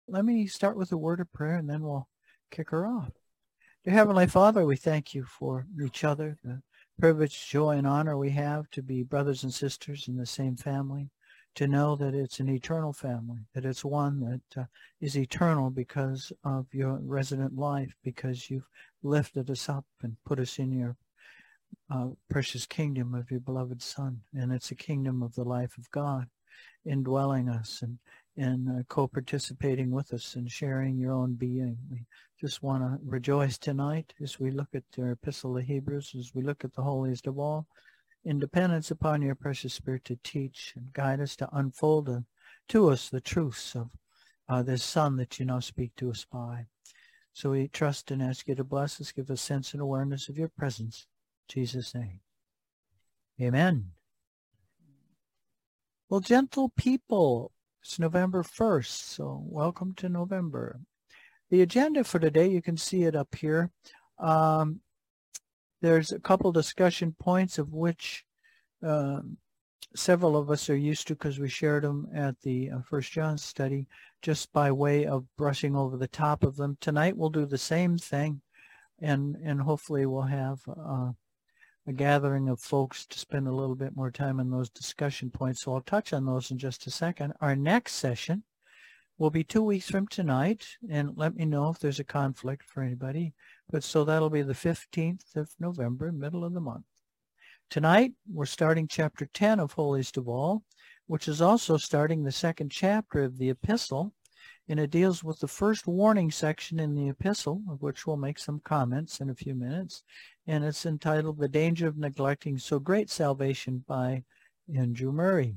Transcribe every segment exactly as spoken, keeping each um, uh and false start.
let me start with a word of prayer, and then we'll kick her off. Dear Heavenly Father, we thank you for each other, the privilege, joy, and honor we have to be brothers and sisters in the same family, to know that it's an eternal family, that it's one that uh, is eternal because of your resident life, because you've lifted us up and put us in your uh, precious kingdom of your beloved Son. And it's a kingdom of the life of God, indwelling us and, and uh, co-participating with us and sharing your own being. We just want to rejoice tonight as we look at the Epistle of Hebrews, as we look at the holiest of all, in dependence upon your precious Spirit to teach and guide us, to unfold uh, to us the truths of uh, this Son that you now speak to us by. So we trust and ask you to bless us, give us sense and awareness of your presence. In Jesus' name. Amen. Well, gentle people, it's November first, so welcome to November. The agenda for today, you can see it up here. Um, there's a couple discussion points of which uh, several of us are used to because we shared them at the uh, First John study, just by way of brushing over the top of them. Tonight we'll do the same thing, and, and hopefully we'll have uh, a gathering of folks to spend a little bit more time on those discussion points. So I'll touch on those in just a second. Our next session will be two weeks from tonight, and let me know if there's a conflict for anybody. But so that'll be the fifteenth of November, middle of the month. Tonight, we're starting chapter ten of Holiest of All, which is also starting the second chapter of the epistle, and it deals with the first warning section in the epistle, of which we'll make some comments in a few minutes, and it's entitled The Danger of Neglecting So Great Salvation by Andrew Murray.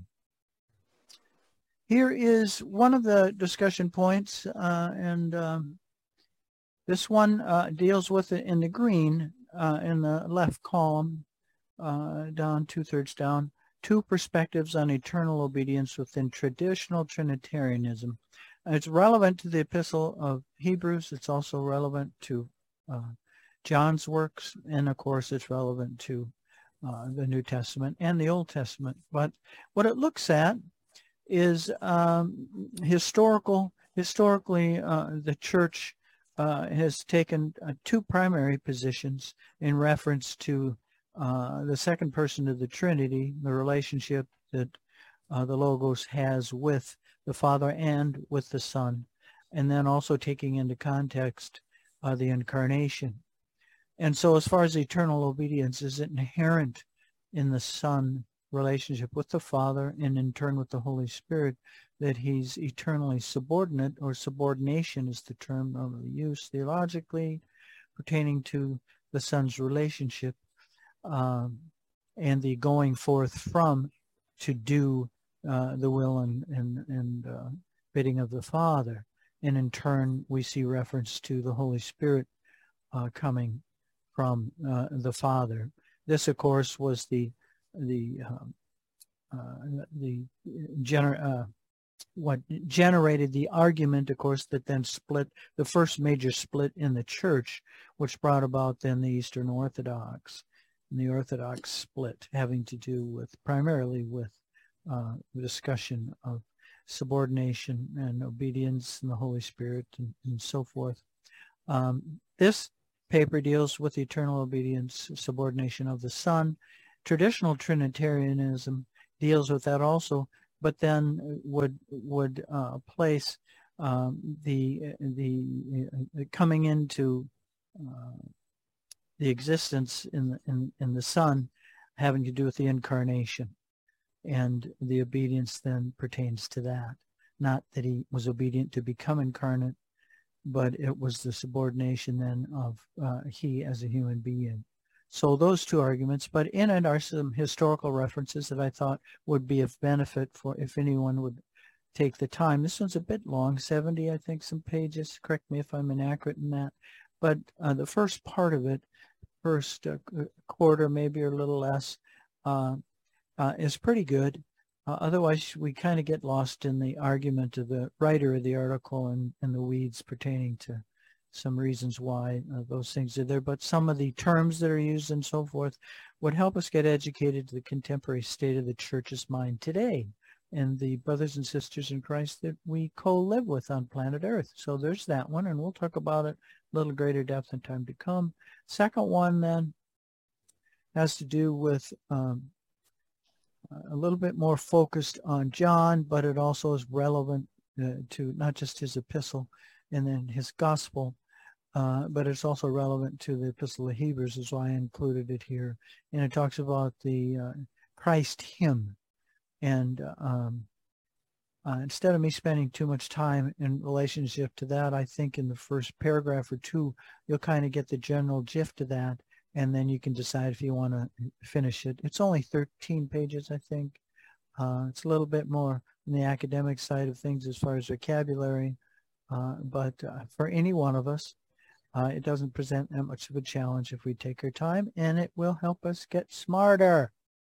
Here is one of the discussion points, uh, and um, this one uh, deals with it in the green, uh, in the left column, uh, down two-thirds down, two perspectives on eternal obedience within traditional Trinitarianism. It's relevant to the Epistle of Hebrews. It's also relevant to uh, John's works, and of course it's relevant to uh, the New Testament and the Old Testament. But what it looks at is um, historical. Historically, uh, the church uh, has taken uh, two primary positions in reference to uh, the second person of the Trinity, the relationship that uh, the Logos has with the Father and with the Son, and then also taking into context uh, the incarnation. And so as far as eternal obedience is inherent in the Son relationship with the Father and in turn with the Holy Spirit, that he's eternally subordinate, or subordination is the term normally used theologically pertaining to the Son's relationship um, and the going forth from to do uh, the will and, and, and uh, bidding of the Father. And in turn, we see reference to the Holy Spirit uh, coming from uh, the Father. This, of course, was the the um, uh, the gener uh, what generated the argument, of course, that then split the first major split in the church, which brought about then the Eastern Orthodox, and the Orthodox split having to do with primarily with uh, the discussion of subordination and obedience and the Holy Spirit and, and so forth. Um, this paper deals with eternal obedience, subordination of the Son. Traditional Trinitarianism deals with that also, but then would would uh, place um, the the uh, coming into uh, the existence in the, in in the Son having to do with the incarnation, and the obedience then pertains to that. Not that he was obedient to become incarnate, but it was the subordination then of uh, he as a human being. So those two arguments, but in it are some historical references that I thought would be of benefit for if anyone would take the time. This one's a bit long, seventy, I think, some pages. Correct me if I'm inaccurate in that. But uh, the first part of it, first uh, quarter maybe or a little less, uh, uh, is pretty good. Uh, otherwise, we kind of get lost in the argument of the writer of the article and, and the weeds pertaining to some reasons why uh, those things are there. But some of the terms that are used and so forth would help us get educated to the contemporary state of the church's mind today, and the brothers and sisters in Christ that we co-live with on planet Earth. So there's that one, and we'll talk about it a little greater depth in time to come. Second one then has to do with um, a little bit more focused on John, but it also is relevant uh, to not just his epistle and then his gospel, uh, but it's also relevant to the epistle of Hebrews, is why I included it here. And it talks about the uh, Christ hymn. And um, uh, instead of me spending too much time in relationship to that, I think in the first paragraph or two, you'll kind of get the general gist of that. And then you can decide if you want to finish it. It's only thirteen pages, I think. Uh, it's a little bit more on the academic side of things as far as vocabulary. Uh, but uh, for any one of us, uh, it doesn't present that much of a challenge if we take our time, and it will help us get smarter.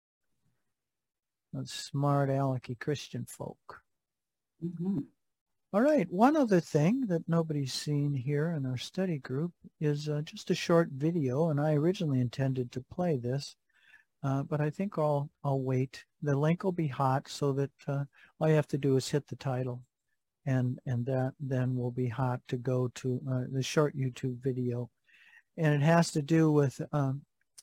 Those smart alecky Christian folk. Mm-hmm. All right, one other thing that nobody's seen here in our study group is uh, just a short video, and I originally intended to play this, uh, but I think I'll, I'll wait. The link will be hot so that uh, all you have to do is hit the title, and, and that then will be hot to go to uh, the short YouTube video. And it has to do with um,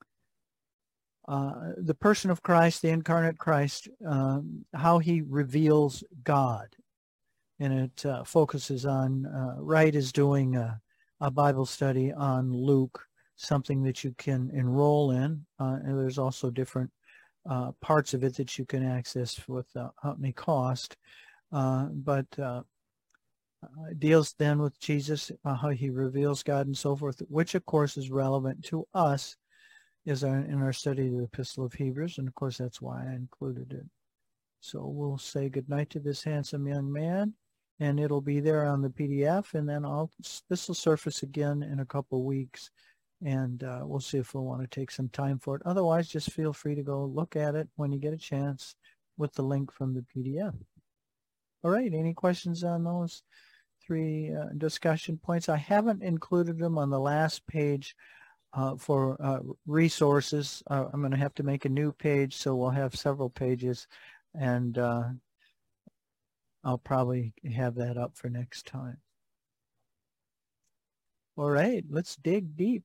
uh, the person of Christ, the incarnate Christ, um, how he reveals God. And it uh, focuses on, uh, Wright is doing a, a Bible study on Luke, something that you can enroll in. Uh, and there's also different uh, parts of it that you can access without any cost. Uh, but uh, deals then with Jesus, uh, how he reveals God and so forth, which of course is relevant to us is our, in our study of the Epistle of Hebrews. And of course, that's why I included it. So we'll say goodnight to this handsome young man. And it'll be there on the P D F, and then I'll this will surface again in a couple weeks, and uh, we'll see if we'll want to take some time for it. Otherwise, just feel free to go look at it when you get a chance with the link from the P D F. All right, any questions on those three uh, discussion points? I haven't included them on the last page uh, for uh, resources. Uh, I'm going to have to make a new page, so we'll have several pages, and uh, I'll probably have that up for next time. All right, let's dig deep.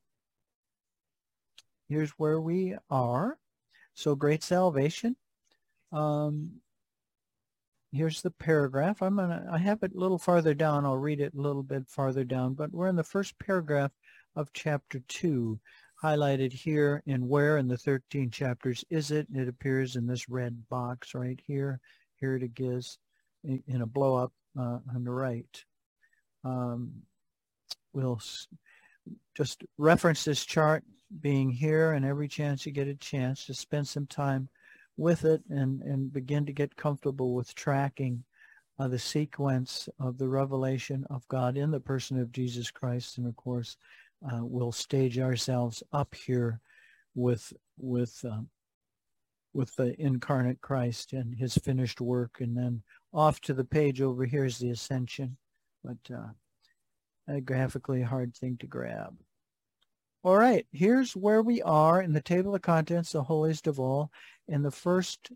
Here's where we are. So great salvation. Um, here's the paragraph. I'm gonna, I have it a little farther down. I'll read it a little bit farther down, but we're in the first paragraph of chapter two, highlighted here in where in the thirteen chapters is it? It appears in this red box right here. Here it is. In a blow up uh, on the right. Um, we'll s just reference this chart being here, and every chance you get a chance to spend some time with it and, and begin to get comfortable with tracking uh, the sequence of the revelation of God in the person of Jesus Christ. And of course, uh, we'll stage ourselves up here with, with, um, with the incarnate Christ and his finished work, and then off to the page over here is the ascension, but uh, a graphically hard thing to grab. All right, here's where we are in the table of contents, the holiest of all, in the first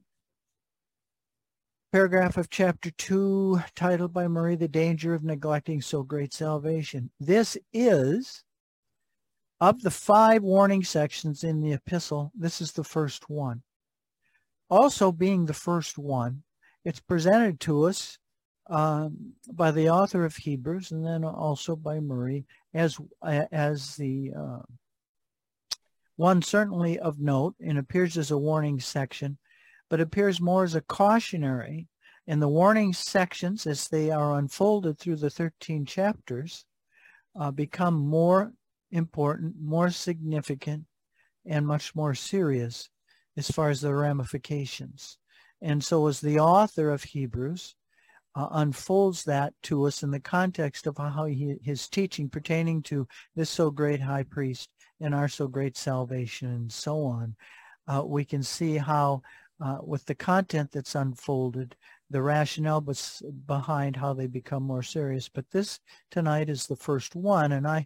paragraph of chapter two, titled by Murray, The Danger of Neglecting So Great Salvation. This is, of the five warning sections in the epistle, this is the first one. Also being the first one, it's presented to us um, by the author of Hebrews, and then also by Murray, as, as the uh, one certainly of note, and appears as a warning section, but appears more as a cautionary. And the warning sections, as they are unfolded through the thirteen chapters, uh, become more important, more significant, and much more serious as far as the ramifications. And so as the author of Hebrews uh, unfolds that to us in the context of how he, his teaching pertaining to this so great high priest and our so great salvation and so on, uh, we can see how uh, with the content that's unfolded, the rationale behind how they become more serious. But this tonight is the first one, and I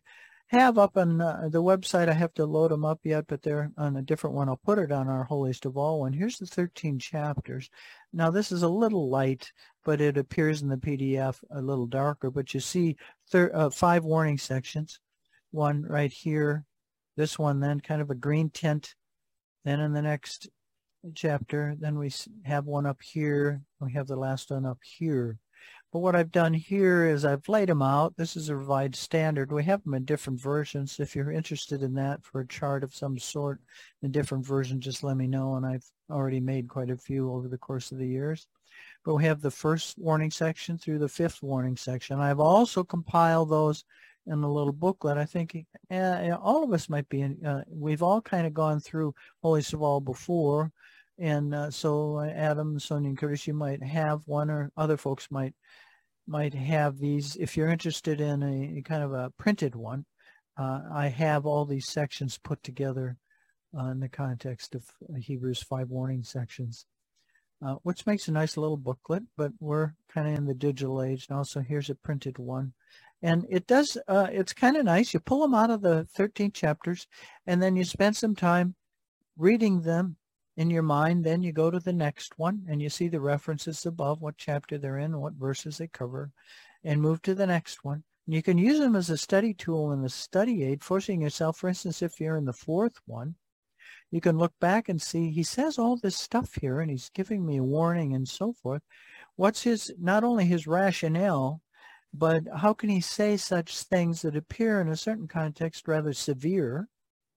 have up on uh, the website, I have to load them up yet, but they're on a different one. I'll put it on our Holiest of All one. Here's the thirteen chapters. Now, this is a little light, but it appears in the P D F a little darker. But you see thir uh, five warning sections. One right here. This one then kind of a green tint. Then in the next chapter, then we have one up here. We have the last one up here. But what I've done here is I've laid them out. This is a revised standard. We have them in different versions. If you're interested in that for a chart of some sort in different versions, just let me know. And I've already made quite a few over the course of the years. But we have the first warning section through the fifth warning section. I've also compiled those in a little booklet. I think uh, all of us might be, in, uh, we've all kind of gone through Holiest of All before. And uh, so uh, Adam, Sonia, and Curtis, you might have one, or other folks might might have these. If you're interested in a, a kind of a printed one, uh, I have all these sections put together uh, in the context of Hebrews five warning sections, uh, which makes a nice little booklet, but we're kind of in the digital age now, so here's a printed one. And it does, uh, it's kind of nice. You pull them out of the thirteen chapters, and then you spend some time reading them in your mind. Then you go to the next one and you see the references above, what chapter they're in, what verses they cover, and move to the next one. And you can use them as a study tool in the study aid, forcing yourself, for instance, if you're in the fourth one, you can look back and see he says all this stuff here and he's giving me a warning and so forth. What's his, not only his rationale, but how can he say such things that appear in a certain context rather severe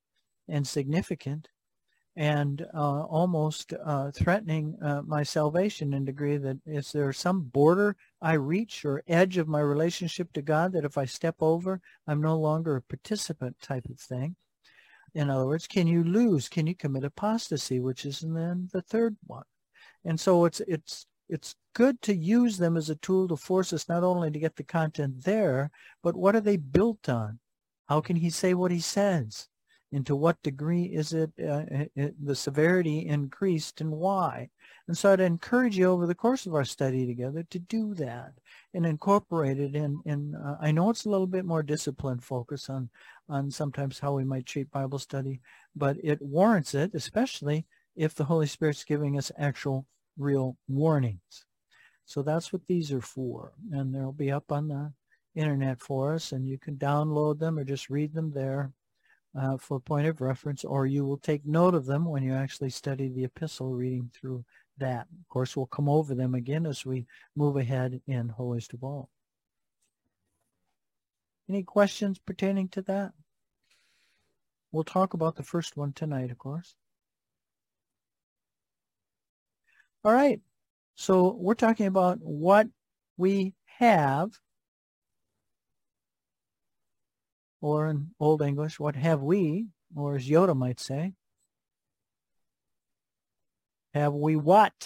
and significant, and uh, almost uh, threatening uh, my salvation in degree that is there some border I reach or edge of my relationship to God that if I step over, I'm no longer a participant type of thing. In other words, can you lose? Can you commit apostasy, which is then the third one? And so it's it's it's good to use them as a tool to force us not only to get the content there, but what are they built on? How can he say what he says? And to what degree is it, uh, it the severity increased, and why? And so I'd encourage you over the course of our study together to do that and incorporate it in. in uh, I know it's a little bit more disciplined focus on, on sometimes how we might treat Bible study, but it warrants it, especially if the Holy Spirit's giving us actual real warnings. So that's what these are for. And they'll be up on the internet for us, and you can download them or just read them there. Uh, for point of reference, or you will take note of them when you actually study the epistle, reading through that. Of course, we'll come over them again as we move ahead in Holiest of All. Any questions pertaining to that? We'll talk about the first one tonight, of course. All right, so we're talking about what we have, or in Old English, what have we, or as Yoda might say, have we what?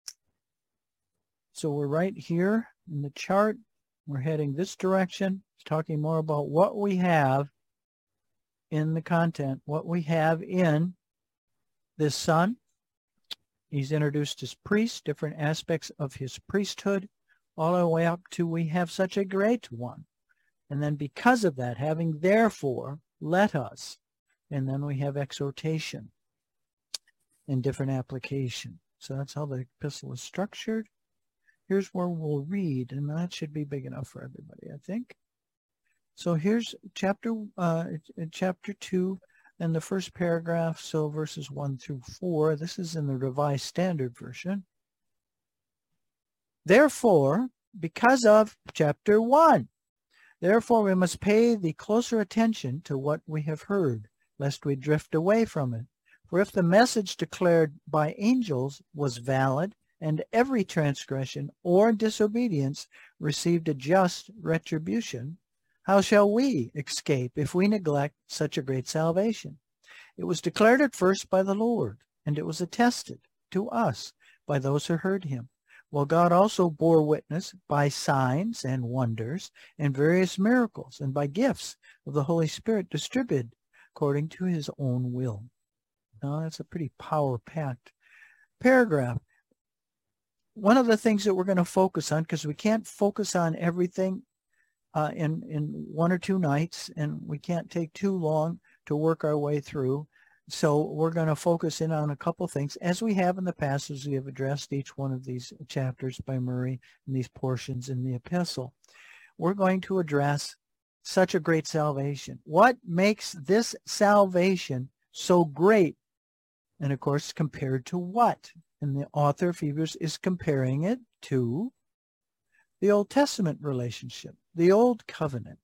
So we're right here in the chart. We're heading this direction. It's talking more about what we have in the content, what we have in this Son. He's introduced as priest, different aspects of his priesthood, all the way up to we have such a great one. And then because of that, having therefore, let us, and then we have exhortation in different application. So that's how the epistle is structured. Here's where we'll read, and that should be big enough for everybody, I think. So here's chapter uh, chapter two and the first paragraph, so verses one through four. This is in the Revised Standard Version. Therefore, because of chapter one, therefore we must pay the closer attention to what we have heard, lest we drift away from it. For if the message declared by angels was valid, and every transgression or disobedience received a just retribution, how shall we escape if we neglect such a great salvation? It was declared at first by the Lord, and it was attested to us by those who heard him. While God also bore witness by signs and wonders and various miracles and by gifts of the Holy Spirit distributed according to his own will. Now, that's a pretty power-packed paragraph. One of the things that we're going to focus on, because we can't focus on everything, uh, in, in one or two nights, and we can't take too long to work our way through. So we're going to focus in on a couple things, as we have in the past, as we have addressed each one of these chapters by Murray and these portions in the epistle. We're going to address such a great salvation. What makes this salvation so great? And of course, compared to what? And the author of Hebrews is comparing it to the Old Testament relationship, the Old Covenant.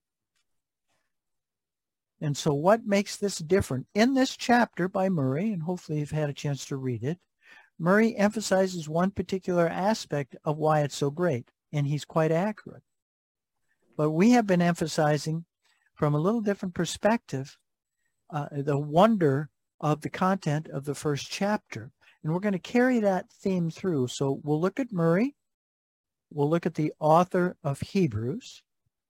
And so what makes this different? In this chapter by Murray, and hopefully you've had a chance to read it, Murray emphasizes one particular aspect of why it's so great, and he's quite accurate. But we have been emphasizing from a little different perspective uh, the wonder of the content of the first chapter. And we're going to carry that theme through. So we'll look at Murray. We'll look at the author of Hebrews.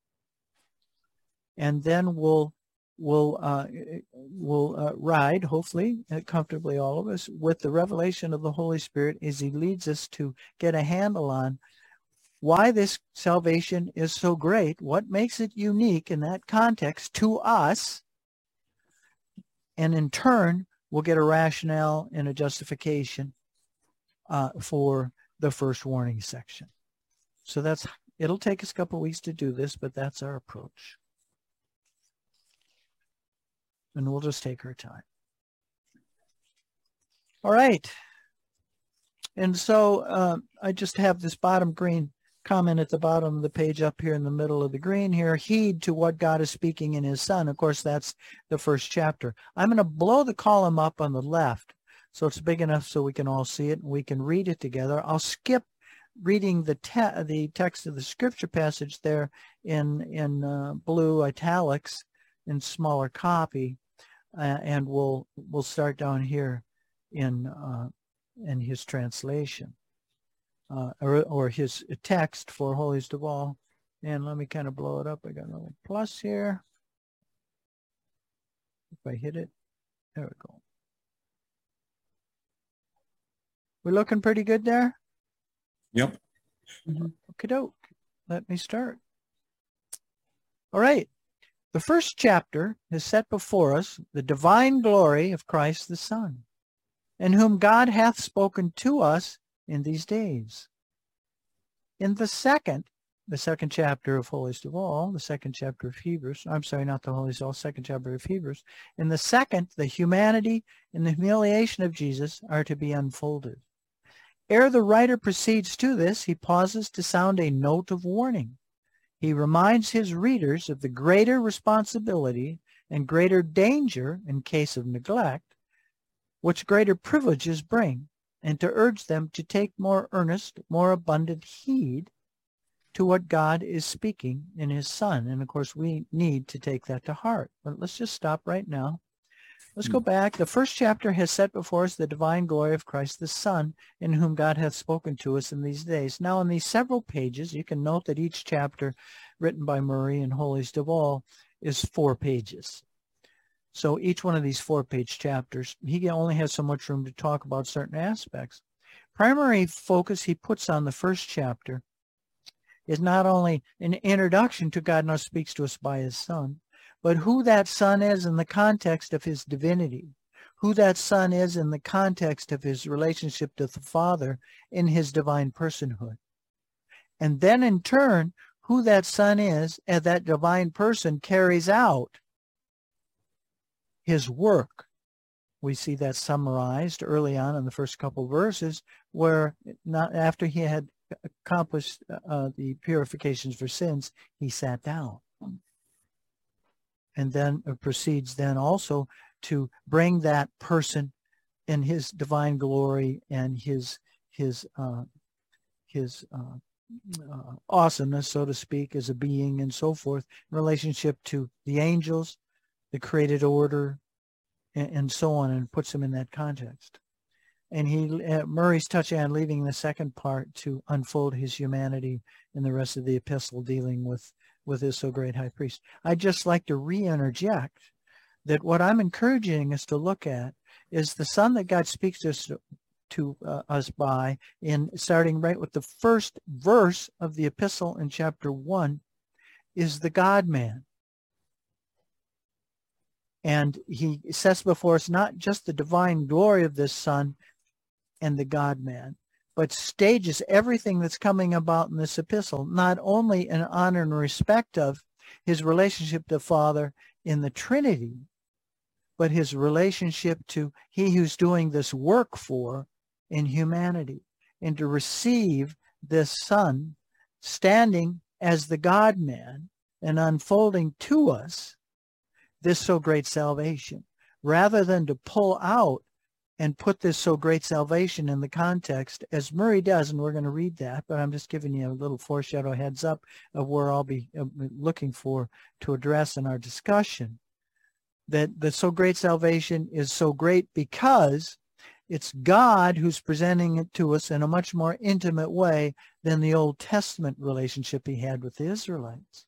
And then we'll we'll uh, we'll uh, ride, hopefully, uh, comfortably, all of us, with the revelation of the Holy Spirit as he leads us to get a handle on why this salvation is so great, what makes it unique in that context to us, and in turn, we'll get a rationale and a justification uh, for the first warning section. So that's, it'll take us a couple of weeks to do this, but that's our approach. And we'll just take our time. All right. And so uh, I just have this bottom green comment at the bottom of the page up here in the middle of the green here. Heed to what God is speaking in his Son. Of course, that's the first chapter. I'm going to blow the column up on the left so it's big enough so we can all see it and we can read it together. I'll skip reading the te the text of the scripture passage there in, in uh, blue italics in smaller copy, uh, and we'll, we'll start down here in, uh, in his translation. Uh, or, or his text for holiest of all. And let me kind of blow it up. I got a little plus here. If I hit it, there we go. We're looking pretty good there? Yep. Mm-hmm. Okey-doke. Let me start. All right. The first chapter has set before us the divine glory of Christ the Son, in whom God hath spoken to us in these days. In the second, the second chapter of Holiest of All, the second chapter of Hebrews, I'm sorry, not the Holiest of All, second chapter of Hebrews. In the second, the humanity and the humiliation of Jesus are to be unfolded. Ere the writer proceeds to this, he pauses to sound a note of warning. He reminds his readers of the greater responsibility and greater danger in case of neglect, which greater privileges bring, and to urge them to take more earnest, more abundant heed to what God is speaking in his Son. And of course, we need to take that to heart. But let's just stop right now. Let's go back. The first chapter has set before us the divine glory of Christ the Son, in whom God hath spoken to us in these days. Now, in these several pages, you can note that each chapter written by Murray and Holiest of All is four pages. So each one of these four-page chapters, he only has so much room to talk about certain aspects. Primary focus he puts on the first chapter is not only an introduction to God now speaks to us by his Son, but who that Son is in the context of his divinity, who that Son is in the context of his relationship to the Father in his divine personhood. And then in turn, who that Son is as that divine person carries out his work. We see that summarized early on in the first couple of verses, where not after he had accomplished uh, the purifications for sins, he sat down. And then uh, proceeds then also to bring that person in his divine glory and his his uh, his uh, uh, awesomeness, so to speak, as a being and so forth, in relationship to the angels, the created order, and, and so on, and puts them in that context. And he uh, Murray's touching on leaving the second part to unfold his humanity in the rest of the epistle, dealing with with his so great high priest. I'd just like to re-interject that what I'm encouraging us to look at is the Son that God speaks to us to uh, us by, in starting right with the first verse of the epistle in chapter one, is the God-man. And he sets before us not just the divine glory of this Son and the God-man, but stages everything that's coming about in this epistle, not only in honor and respect of his relationship to Father in the Trinity, but his relationship to he who's doing this work for in humanity, and to receive this Son standing as the God-man and unfolding to us this so great salvation, rather than to pull out and put this so great salvation in the context, as Murray does, and we're going to read that, but I'm just giving you a little foreshadow heads up of where I'll be looking for to address in our discussion, that the so great salvation is so great because it's God who's presenting it to us in a much more intimate way than the Old Testament relationship he had with the Israelites.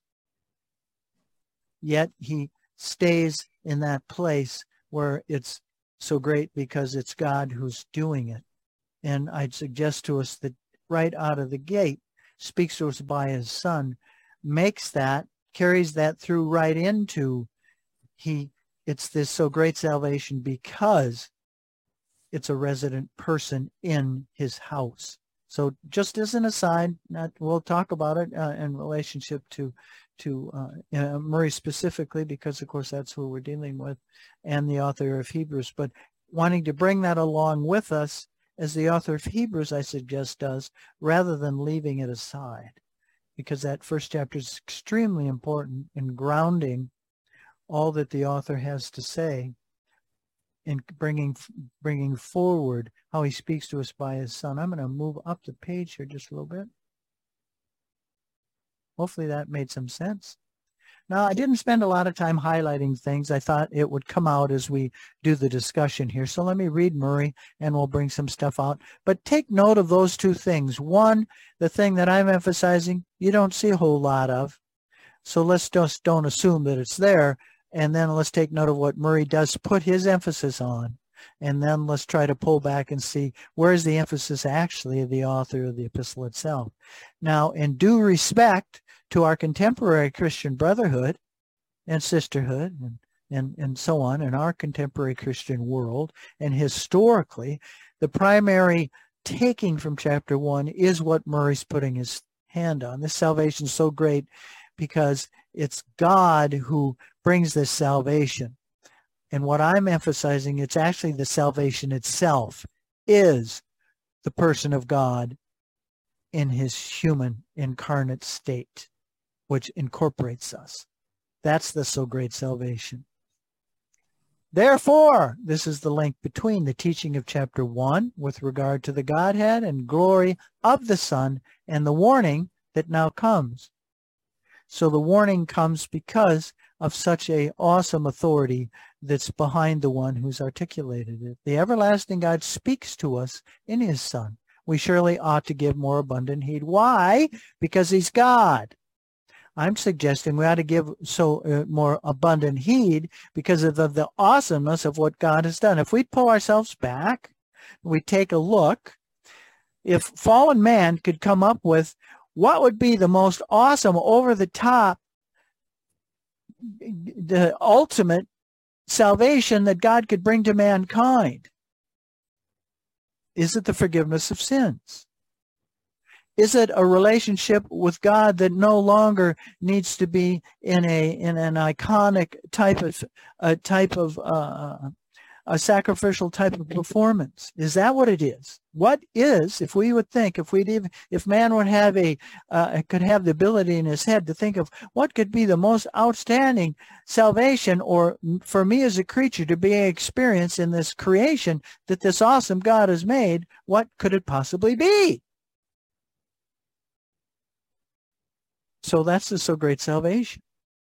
Yet he stays in that place where it's so great because it's God who's doing it. And I'd suggest to us that right out of the gate, speaks to us by his Son, makes that, carries that through right into he, it's this so great salvation because it's a resident person in his house. So just as an aside, not, we'll talk about it uh, in relationship to to uh, uh, Murray specifically, because of course that's who we're dealing with, and the author of Hebrews. But wanting to bring that along with us, as the author of Hebrews, I suggest, does, rather than leaving it aside, because that first chapter is extremely important in grounding all that the author has to say, in bringing bringing forward how he speaks to us by his Son. I'm going to move up the page here just a little bit. Hopefully that made some sense. Now, I didn't spend a lot of time highlighting things. I thought it would come out as we do the discussion here. So let me read Murray, and we'll bring some stuff out. But take note of those two things. One, the thing that I'm emphasizing, you don't see a whole lot of. So let's just don't assume that it's there. And then let's take note of what Murray does put his emphasis on. And then let's try to pull back and see where is the emphasis actually of the author of the epistle itself. Now, in due respect to our contemporary Christian brotherhood and sisterhood and, and, and so on in our contemporary Christian world, and historically, the primary taking from chapter one is what Murray's putting his hand on. This salvation is so great because it's God who brings this salvation. And what I'm emphasizing, it's actually the salvation itself is the person of God in his human incarnate state, which incorporates us. That's the so great salvation. Therefore, this is the link between the teaching of chapter one with regard to the Godhead and glory of the Son and the warning that now comes. So the warning comes because of such a awesome authority that's behind the one who's articulated it. The everlasting God speaks to us in his Son. We surely ought to give more abundant heed. Why? Because he's God. I'm suggesting we ought to give so uh, more abundant heed because of the, the awesomeness of what God has done. If we pull ourselves back, we take a look, if fallen man could come up with what would be the most awesome, over-the-top, the ultimate salvation that God could bring to mankind? Is it the forgiveness of sins? Is it a relationship with God that no longer needs to be in a in an iconic type of a type of uh, a sacrificial type of performance? Is that what it is? What is, if we would think, if we'd even, if man would have a, uh, could have the ability in his head to think of what could be the most outstanding salvation, or for me as a creature to be experienced in this creation that this awesome God has made, what could it possibly be? So that's the so great salvation.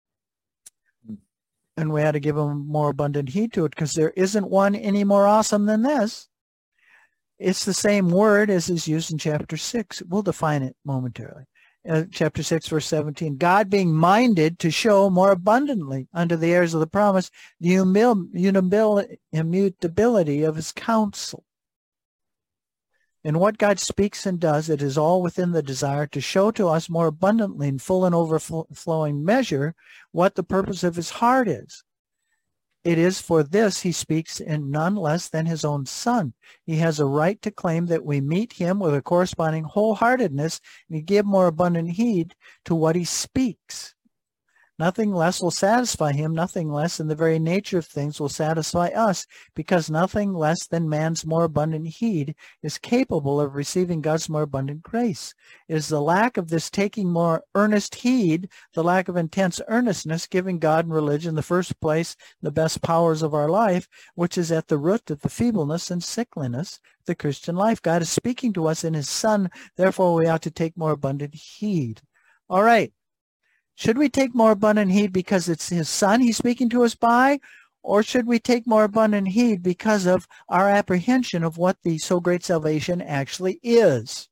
And we had to give him more abundant heed to it because there isn't one any more awesome than this. It's the same word as is used in chapter six. We'll define it momentarily. Uh, chapter six, verse seventeen. God being minded to show more abundantly unto the heirs of the promise the humil- immutability of his counsel. In what God speaks and does, it is all within the desire to show to us more abundantly in full and overflowing measure what the purpose of his heart is. It is for this he speaks in none less than his own Son. He has a right to claim that we meet him with a corresponding wholeheartedness and give more abundant heed to what he speaks. Nothing less will satisfy him, nothing less in the very nature of things will satisfy us, because nothing less than man's more abundant heed is capable of receiving God's more abundant grace. It is the lack of this taking more earnest heed, the lack of intense earnestness, giving God and religion the first place, the best powers of our life, which is at the root of the feebleness and sickliness of the Christian life. God is speaking to us in his Son, therefore we ought to take more abundant heed. All right. Should we take more abundant heed because it's his Son he's speaking to us by? Or should we take more abundant heed because of our apprehension of what the so great salvation actually is?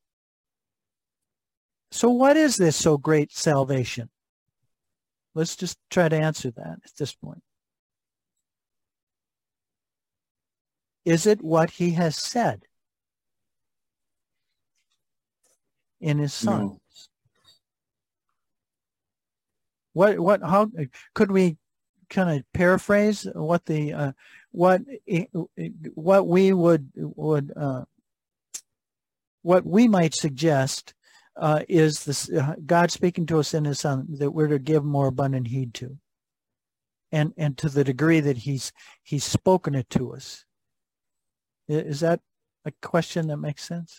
So what is this so great salvation? Let's just try to answer that at this point. Is it what he has said in his Son? No. What, what, how could we kind of paraphrase what the, uh, what, what we would, would, uh, what we might suggest, uh, is this, uh, God speaking to us in his Son that we're to give more abundant heed to. And, and to the degree that he's, he's spoken it to us. Is that a question that makes sense?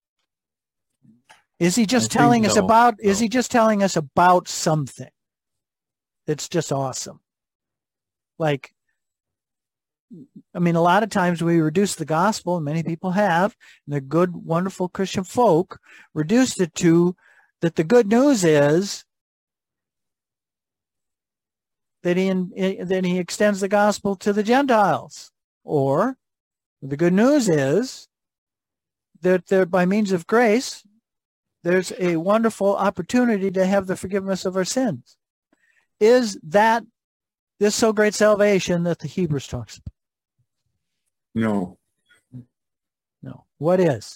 Is he just I telling think us so. about, No. is he just telling us about something? It's just awesome. Like, I mean, a lot of times we reduce the gospel, and many people have, and they're good, wonderful Christian folk, reduced it to that the good news is that he, that he extends the gospel to the Gentiles. Or the good news is that there, by means of grace, there's a wonderful opportunity to have the forgiveness of our sins. Is that this so great salvation that the Hebrews talks about? No. No. What is?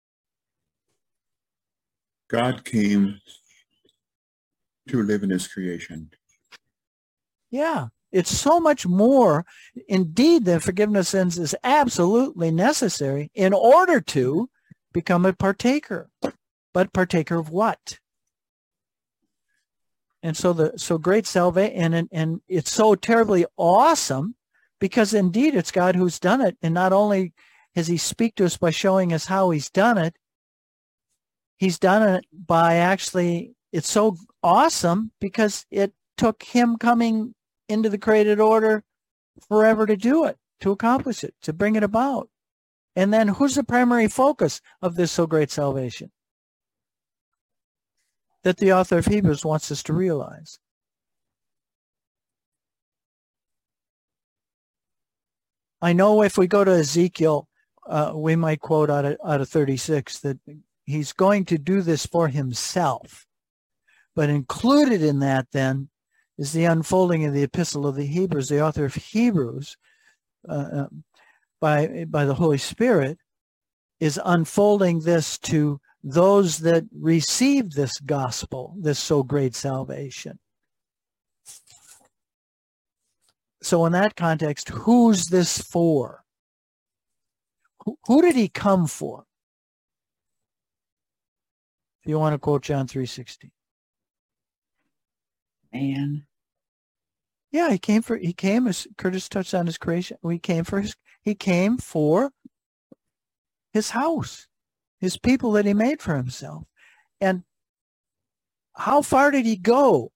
God came to live in his creation. Yeah. It's so much more. Indeed, the forgiveness of sins is absolutely necessary in order to become a partaker. But partaker of what? And so the so great salvation, and, and it's so terribly awesome because indeed it's God who's done it. And not only has he speak to us by showing us how he's done it, he's done it by actually, it's so awesome because it took him coming into the created order forever to do it, to accomplish it, to bring it about. And then who's the primary focus of this so great salvation that the author of Hebrews wants us to realize? I know if we go to Ezekiel, uh, we might quote out of, out of thirty-six that he's going to do this for himself. But included in that then is the unfolding of the epistle of the Hebrews. The author of Hebrews, uh, by, by the Holy Spirit, is unfolding this to those that receive this gospel, this so great salvation. So in that context, who's this for? Who, who did he come for? If you want to quote John three sixteen. Man. Yeah, he came for, he came, as Curtis touched on his creation, he came for his, he came for his house, his people that he made for himself. And how far did he go?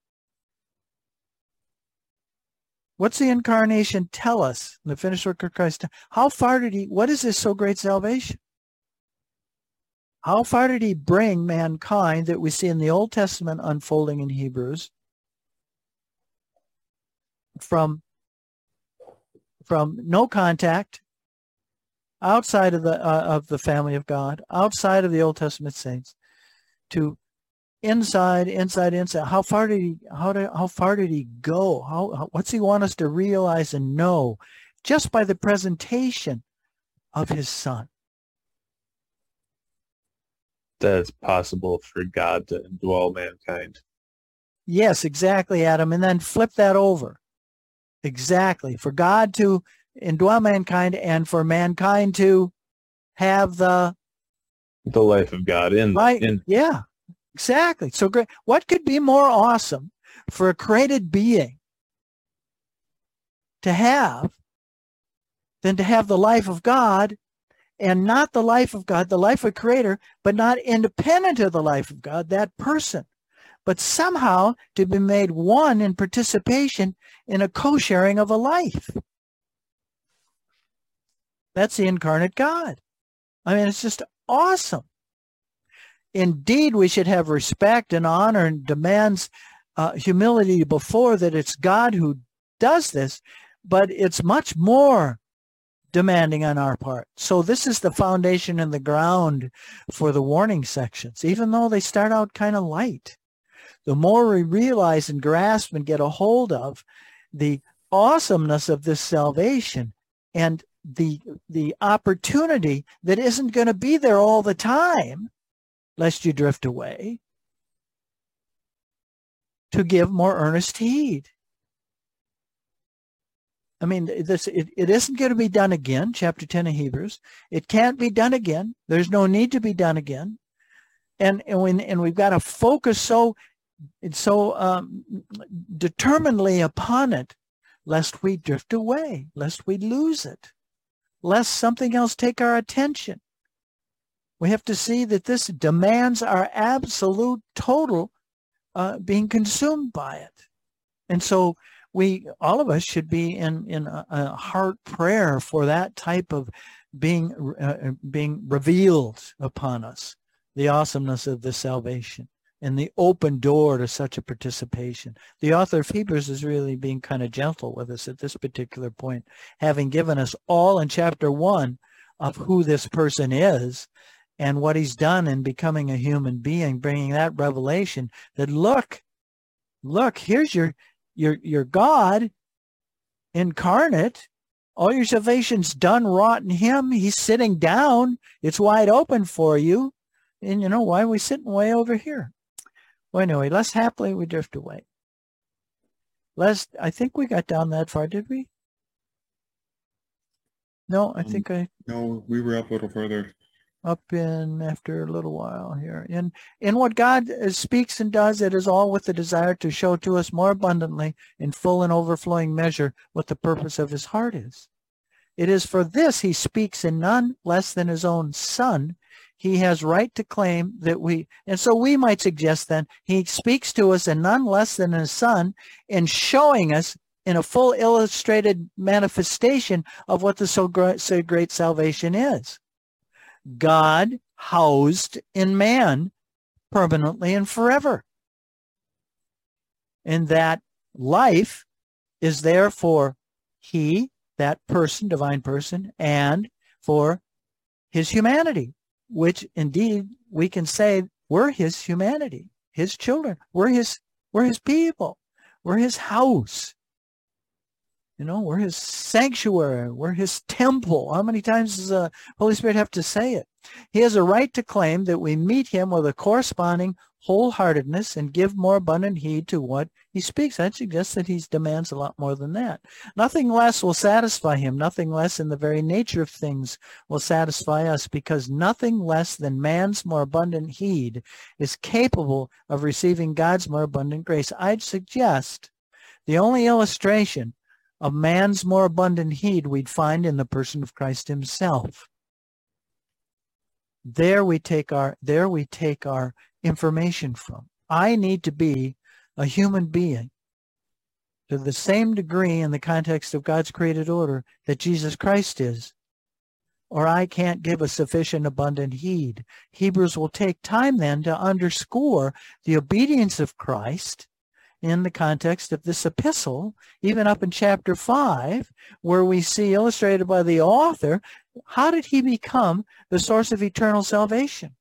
What's the incarnation tell us? The finished work of Christ. How far did he, what is this so great salvation? How far did he bring mankind that we see in the Old Testament unfolding in Hebrews from, from no contact, outside of the uh, of the family of God, outside of the Old Testament saints, to inside, inside, inside? How far did he? How did? How far did he go? How? how what's he want us to realize and know, just by the presentation of his Son? that it's possible for God to indwell mankind. Yes, exactly, Adam. And then flip that over. Exactly. For God to indwell mankind and for mankind to have the The life of God in, right. in Yeah, exactly. So great. What could be more awesome for a created being to have than to have the life of God, and not the life of God, the life of Creator, but not independent of the life of God, that person, but somehow to be made one in participation in a co-sharing of a life. That's the incarnate God. I mean, it's just awesome. Indeed, we should have respect and honor and demands uh, humility before that it's God who does this, but it's much more demanding on our part. So this is the foundation and the ground for the warning sections, even though they start out kind of light. The more we realize and grasp and get a hold of the awesomeness of this salvation and the the opportunity that isn't going to be there all the time, lest you drift away, to give more earnest heed. I mean, this it, it isn't going to be done again, chapter ten of Hebrews. It can't be done again. There's no need to be done again. And and, when, and we've got to focus so, so um, determinedly upon it, lest we drift away, lest we lose it, lest something else take our attention. We have to see that this demands our absolute, total uh, being consumed by it. And so we, all of us should be in, in a, a heart prayer for that type of being, uh, being revealed upon us, the awesomeness of this salvation and the open door to such a participation. The author of Hebrews is really being kind of gentle with us at this particular point, having given us all in chapter one of who this person is and what he's done in becoming a human being, bringing that revelation that look, look, here's your Your, your God incarnate. All your salvation's done, wrought in him. He's sitting down. It's wide open for you. And you know, why are we sitting way over here? Well, anyway, less happily we drift away. Less, I think we got down that far, did we? No, I Um, think I... No, we were up a little further. Up in after a little while here. In in what God speaks and does, it is all with the desire to show to us more abundantly in full and overflowing measure what the purpose of his heart is. It is for this he speaks in none less than his own Son. He has right to claim that we, and so we might suggest then, he speaks to us in none less than his Son in showing us in a full illustrated manifestation of what the so great, so great salvation is. God housed in man permanently and forever. And that life is there for he, that person, divine person, and for his humanity, which indeed we can say we're his humanity, his children. We're his, we're his people. We're his house. You know, we're his sanctuary. We're his temple. How many times does the Holy Spirit have to say it? He has a right to claim that we meet him with a corresponding wholeheartedness and give more abundant heed to what he speaks. I'd suggest that he demands a lot more than that. Nothing less will satisfy him. Nothing less in the very nature of things will satisfy us, because nothing less than man's more abundant heed is capable of receiving God's more abundant grace. I'd suggest the only illustration of man's more abundant heed we'd find in the person of Christ himself. There we take our, there we take our information from. I need to be a human being to the same degree in the context of God's created order that Jesus Christ is, or I can't give a sufficient abundant heed. Hebrews will take time then to underscore the obedience of Christ in the context of this epistle, even up in chapter five, where we see illustrated by the author, how did he become the source of eternal salvation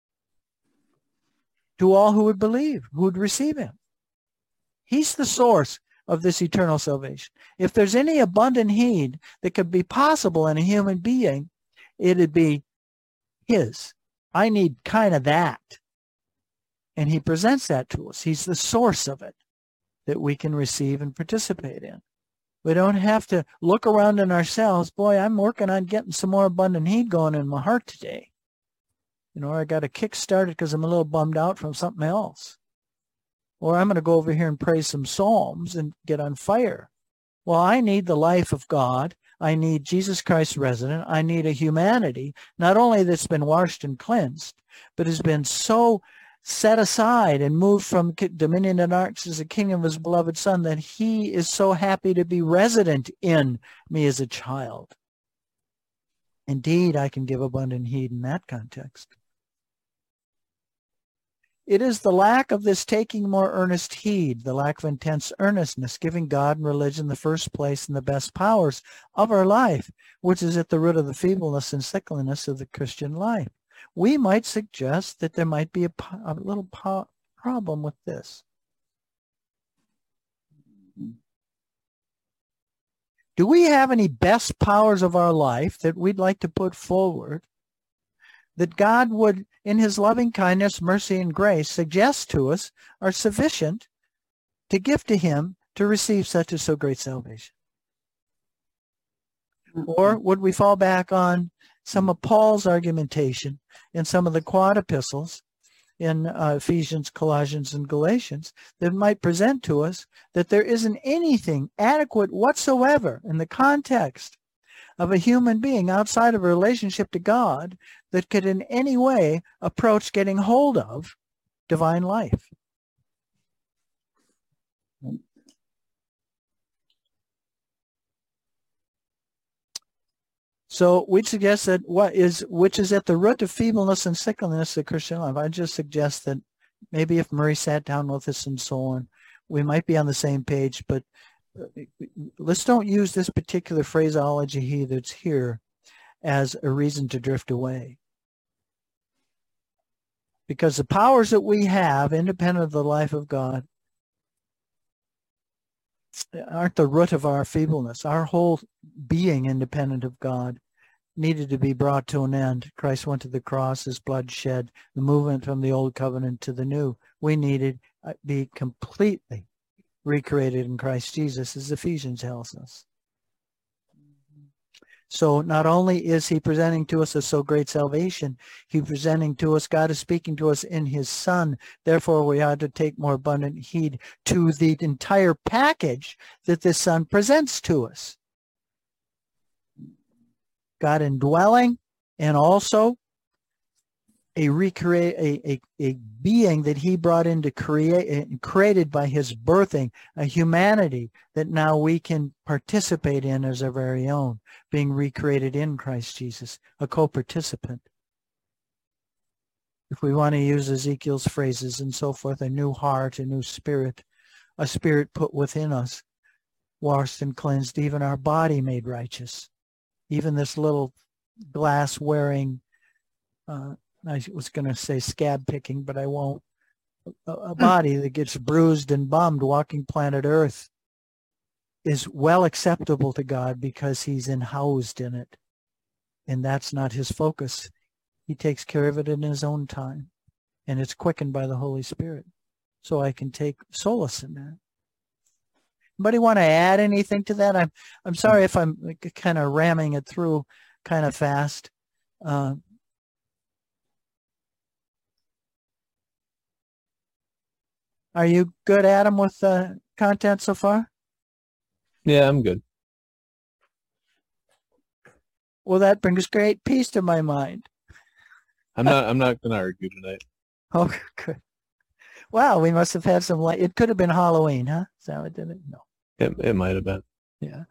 to all who would believe, who would receive him? He's the source of this eternal salvation. If there's any abundant heed that could be possible in a human being, it'd be his. I need kind of that. And he presents that to us. He's the source of it that we can receive and participate in. We don't have to look around in ourselves. Boy, I'm working on getting some more abundant heat going in my heart today. You know, or I got a kick started because I'm a little bummed out from something else. Or I'm going to go over here and pray some psalms and get on fire. Well, I need the life of God. I need Jesus Christ resident. I need a humanity, not only that's been washed and cleansed, but has been so set aside and moved from dominion and arts as a kingdom of his beloved Son that he is so happy to be resident in me as a child. Indeed, I can give abundant heed in that context. It is the lack of this taking more earnest heed, the lack of intense earnestness, giving God and religion the first place and the best powers of our life, which is at the root of the feebleness and sickliness of the Christian life. We might suggest that there might be a, a little po- problem with this. Do we have any best powers of our life that we'd like to put forward that God would, in his loving kindness, mercy, and grace, suggest to us are sufficient to give to him to receive such a so great salvation? Or would we fall back on some of Paul's argumentation in some of the quad epistles in uh, Ephesians, Colossians, and Galatians that might present to us that there isn't anything adequate whatsoever in the context of a human being outside of a relationship to God that could in any way approach getting hold of divine life? So we'd suggest that what is, which is at the root of feebleness and sickliness of Christian life. I just suggest that maybe if Murray sat down with us and so on, we might be on the same page, but let's don't use this particular phraseology that's here as a reason to drift away. Because the powers that we have, independent of the life of God, aren't the root of our feebleness. Our whole being, independent of God, needed to be brought to an end. Christ went to the cross, his blood shed, the movement from the old covenant to the new. We needed to be completely recreated in Christ Jesus, as Ephesians tells us. So not only is he presenting to us a so great salvation, he's presenting to us, God is speaking to us in his Son. Therefore, we ought to take more abundant heed to the entire package that this Son presents to us. God indwelling, and also a recreate a, a, a being that he brought into create created by his birthing, a humanity that now we can participate in as our very own, being recreated in Christ Jesus, a co-participant. If we want to use Ezekiel's phrases and so forth, a new heart, a new spirit, a spirit put within us, washed and cleansed, even our body made righteous. Even this little glass wearing, uh, I was going to say scab picking, but I won't, a, a body that gets bruised and bummed walking planet Earth is well acceptable to God because he's enhoused in it. And that's not his focus. He takes care of it in his own time. And it's quickened by the Holy Spirit. So I can take solace in that. Anybody want to add anything to that? I'm I'm sorry if I'm kind of ramming it through kind of fast. Uh, are you good, Adam, with the uh, content so far? Yeah, I'm good. Well, that brings great peace to my mind. I'm not. I'm not going to argue tonight. Oh, good. Wow, we must have had some light. It could have been Halloween, huh? Is that what did it? No. It, it might have been. Yeah.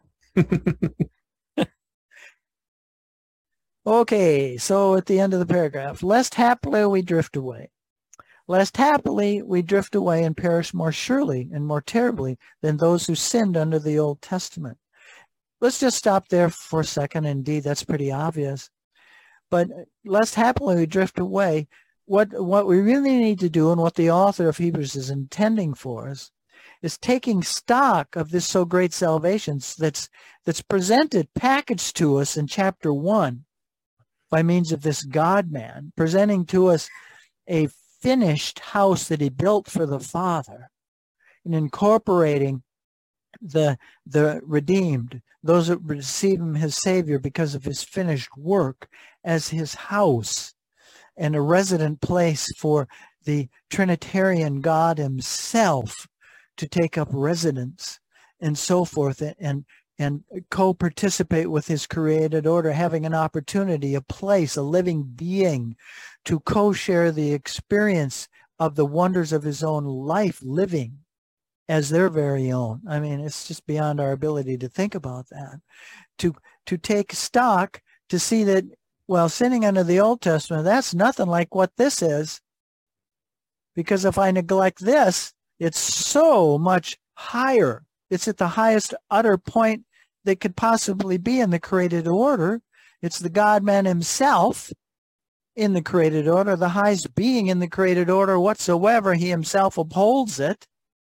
Okay, so at the end of the paragraph, lest happily we drift away. Lest happily we drift away and perish more surely and more terribly than those who sinned under the Old Testament. Let's just stop there for a second. Indeed, that's pretty obvious. But lest happily we drift away, what, what we really need to do, and what the author of Hebrews is intending for us, is taking stock of this so great salvation that's, that's presented, packaged to us in chapter one by means of this God-man, presenting to us a finished house that he built for the Father, and incorporating the the redeemed, those that receive him as Savior because of his finished work, as his house and a resident place for the Trinitarian God himself to take up residence and so forth, and and co-participate with his created order, having an opportunity, a place, a living being to co-share the experience of the wonders of his own life, living as their very own. I mean, it's just beyond our ability to think about that. To to take stock, to see that, well, sinning under the Old Testament, that's nothing like what this is. Because if I neglect this, it's so much higher. It's at the highest utter point that could possibly be in the created order. It's the God-man himself in the created order, the highest being in the created order whatsoever. He himself upholds it.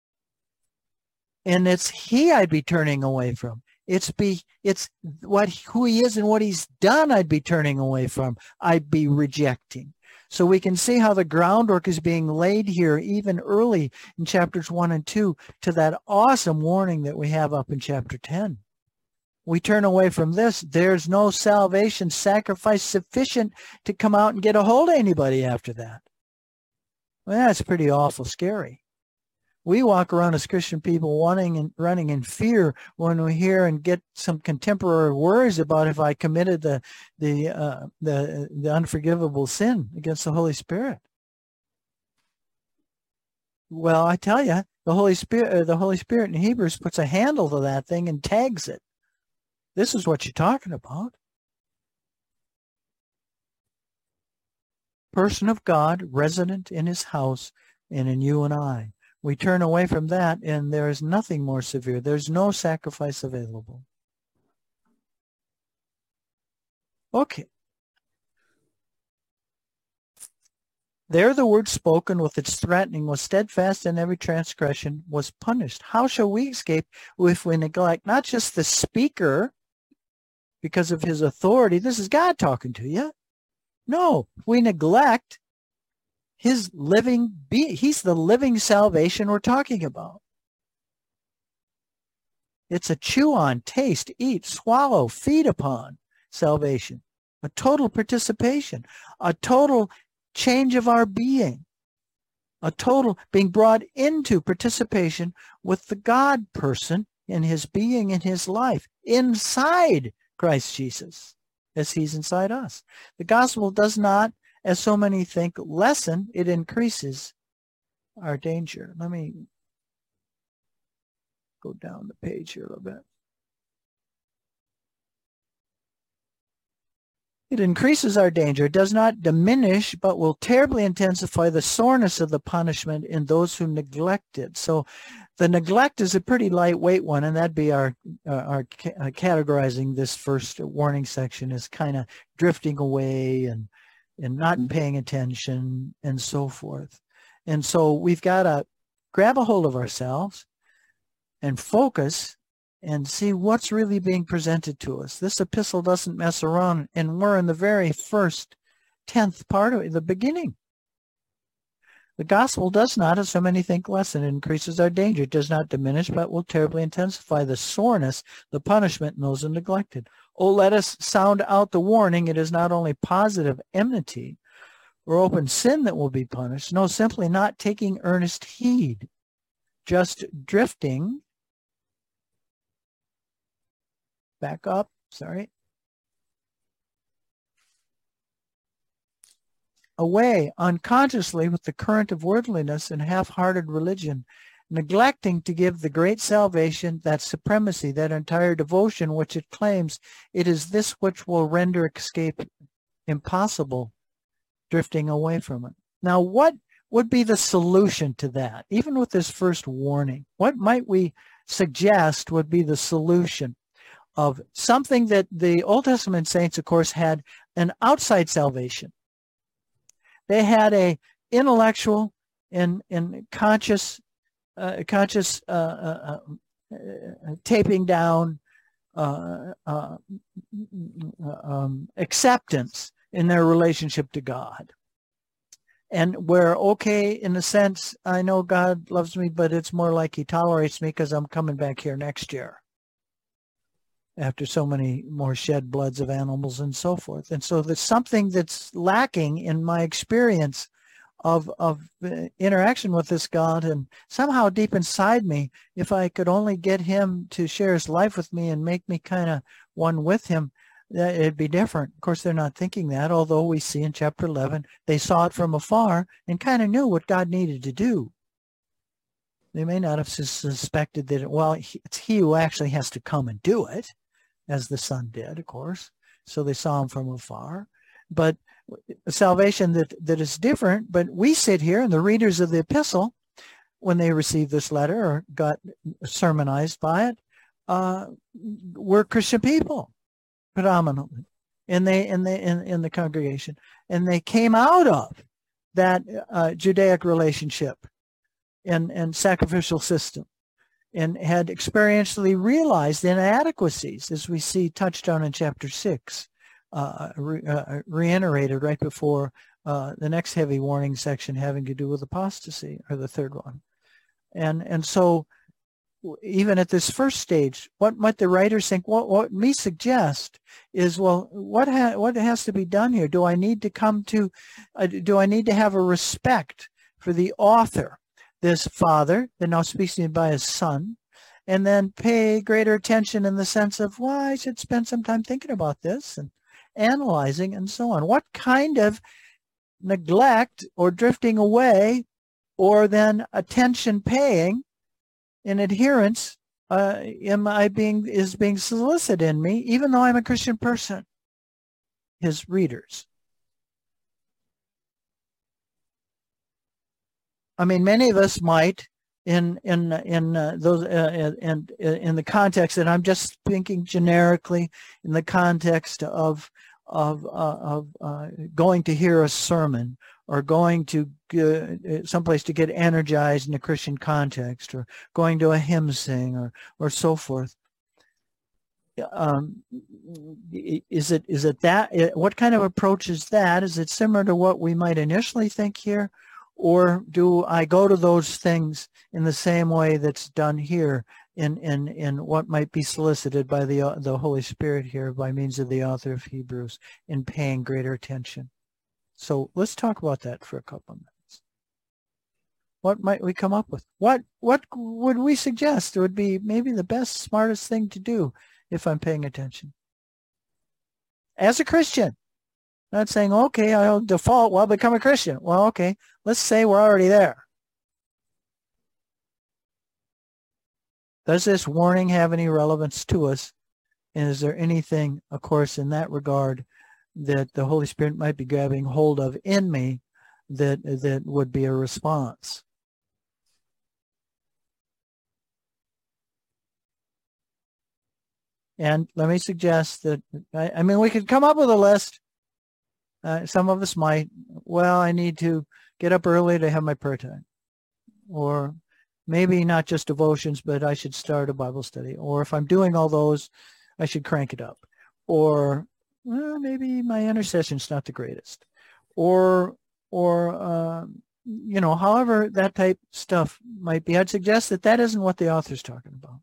And it's he I'd be turning away from. It's be it's what who he is and what he's done I'd be turning away from. I'd be rejecting. So we can see how the groundwork is being laid here even early in chapters one and two to that awesome warning that we have up in chapter ten. We turn away from this, there's no salvation sacrifice sufficient to come out and get a hold of anybody after that. Well, that's pretty awful scary. We walk around as Christian people wanting and running in fear when we hear and get some contemporary worries about if I committed the the uh, the the unforgivable sin against the Holy Spirit. Well, I tell you, the Holy Spirit, uh, the Holy Spirit in Hebrews puts a handle to that thing and tags it. This is what you're talking about. Person of God, resident in his house and in you and I. We turn away from that, and there is nothing more severe. There's no sacrifice available. Okay. There the word spoken with its threatening was steadfast, and every transgression was punished. How shall we escape if we neglect not just the speaker because of his authority? This is God talking to you. No, we neglect his living being. He's the living salvation we're talking about. It's a chew on, taste, eat, swallow, feed upon salvation. A total participation. A total change of our being. A total being brought into participation with the God person in his being, in his life, inside Christ Jesus, as he's inside us. The gospel does not, as so many think, lessen, it increases our danger. Let me go down the page here a little bit. It increases our danger. It does not diminish, but will terribly intensify the soreness of the punishment in those who neglect it. So the neglect is a pretty lightweight one, and that'd be our, uh, our ca- uh, categorizing this first warning section as kind of drifting away and and not paying attention and so forth. And so we've got to grab a hold of ourselves and focus and see what's really being presented to us. This epistle doesn't mess around, and we're in the very first tenth part of it, the beginning. The gospel does not, as so many think, lessen. It increases our danger. It does not diminish, but will terribly intensify the soreness, the punishment in those who neglected. Oh, let us sound out the warning. It is not only positive enmity or open sin that will be punished. No, simply not taking earnest heed, just drifting. Back up, sorry. Away unconsciously with the current of worldliness and half-hearted religion, neglecting to give the great salvation, that supremacy, that entire devotion which it claims. It is this which will render escape impossible, drifting away from it. Now, what would be the solution to that? Even with this first warning, what might we suggest would be the solution of something that the Old Testament saints, of course, had an outside salvation? They had a intellectual and, and conscious Uh, conscious uh, uh, uh, taping down uh, uh, um, acceptance in their relationship to God. And where, okay, in a sense, I know God loves me, but it's more like he tolerates me because I'm coming back here next year after so many more shed bloods of animals and so forth. And so there's something that's lacking in my experience of of uh, interaction with this God, and somehow deep inside me, if I could only get him to share his life with me and make me kind of one with him, that it'd be different. Of course, they're not thinking that, although we see in chapter eleven, they saw it from afar and kind of knew what God needed to do. They may not have suspected that, it, well, it's he who actually has to come and do it, as the Son did, of course. So they saw him from afar. But a salvation that, that is different, but we sit here, and the readers of the epistle, when they received this letter or got sermonized by it, uh, were Christian people, predominantly, in, they, in, the, in, in the congregation. And they came out of that uh, Judaic relationship and, and sacrificial system, and had experientially realized inadequacies, as we see touched on in chapter six. Uh, re, uh, reiterated right before uh, the next heavy warning section having to do with apostasy, or the third one. And and so even at this first stage, what might the writers think, what, what me suggest is, well, what, ha what has to be done here? Do I need to come to, uh, do I need to have a respect for the author, this father that now speaks to me by his son, and then pay greater attention in the sense of, well, I should spend some time thinking about this and analyzing and so on. What kind of neglect or drifting away, or then attention paying in adherence uh, am I being is being solicited in me, even though I'm a Christian person? His readers. I mean, many of us might, in in in uh, those uh, in in the context, and I'm just thinking generically in the context of of uh, of uh, going to hear a sermon, or going to uh, someplace to get energized in a Christian context, or going to a hymn sing, or or so forth. Um, is it is it that? What kind of approach is that? Is it similar to what we might initially think here, or do I go to those things in the same way that's done here, in in in what might be solicited by the the Holy Spirit here by means of the author of Hebrews, in paying greater attention? So let's talk about that for a couple of minutes. What might we come up with? What what would we suggest would be maybe the best, smartest thing to do if I'm paying attention as a Christian? Not saying, okay, I'll default, well, become a Christian. Well, okay, let's say we're already there. Does this warning have any relevance to us? And is there anything, of course, in that regard that the Holy Spirit might be grabbing hold of in me that, that would be a response? And let me suggest that, I, I mean, we could come up with a list. Uh, some of us might, well, I need to get up early to have my prayer time. Or maybe not just devotions, but I should start a Bible study. Or if I'm doing all those, I should crank it up. Or well, maybe my intercession's not the greatest. Or, or uh, you know, however that type stuff might be, I'd suggest that that isn't what the author's talking about.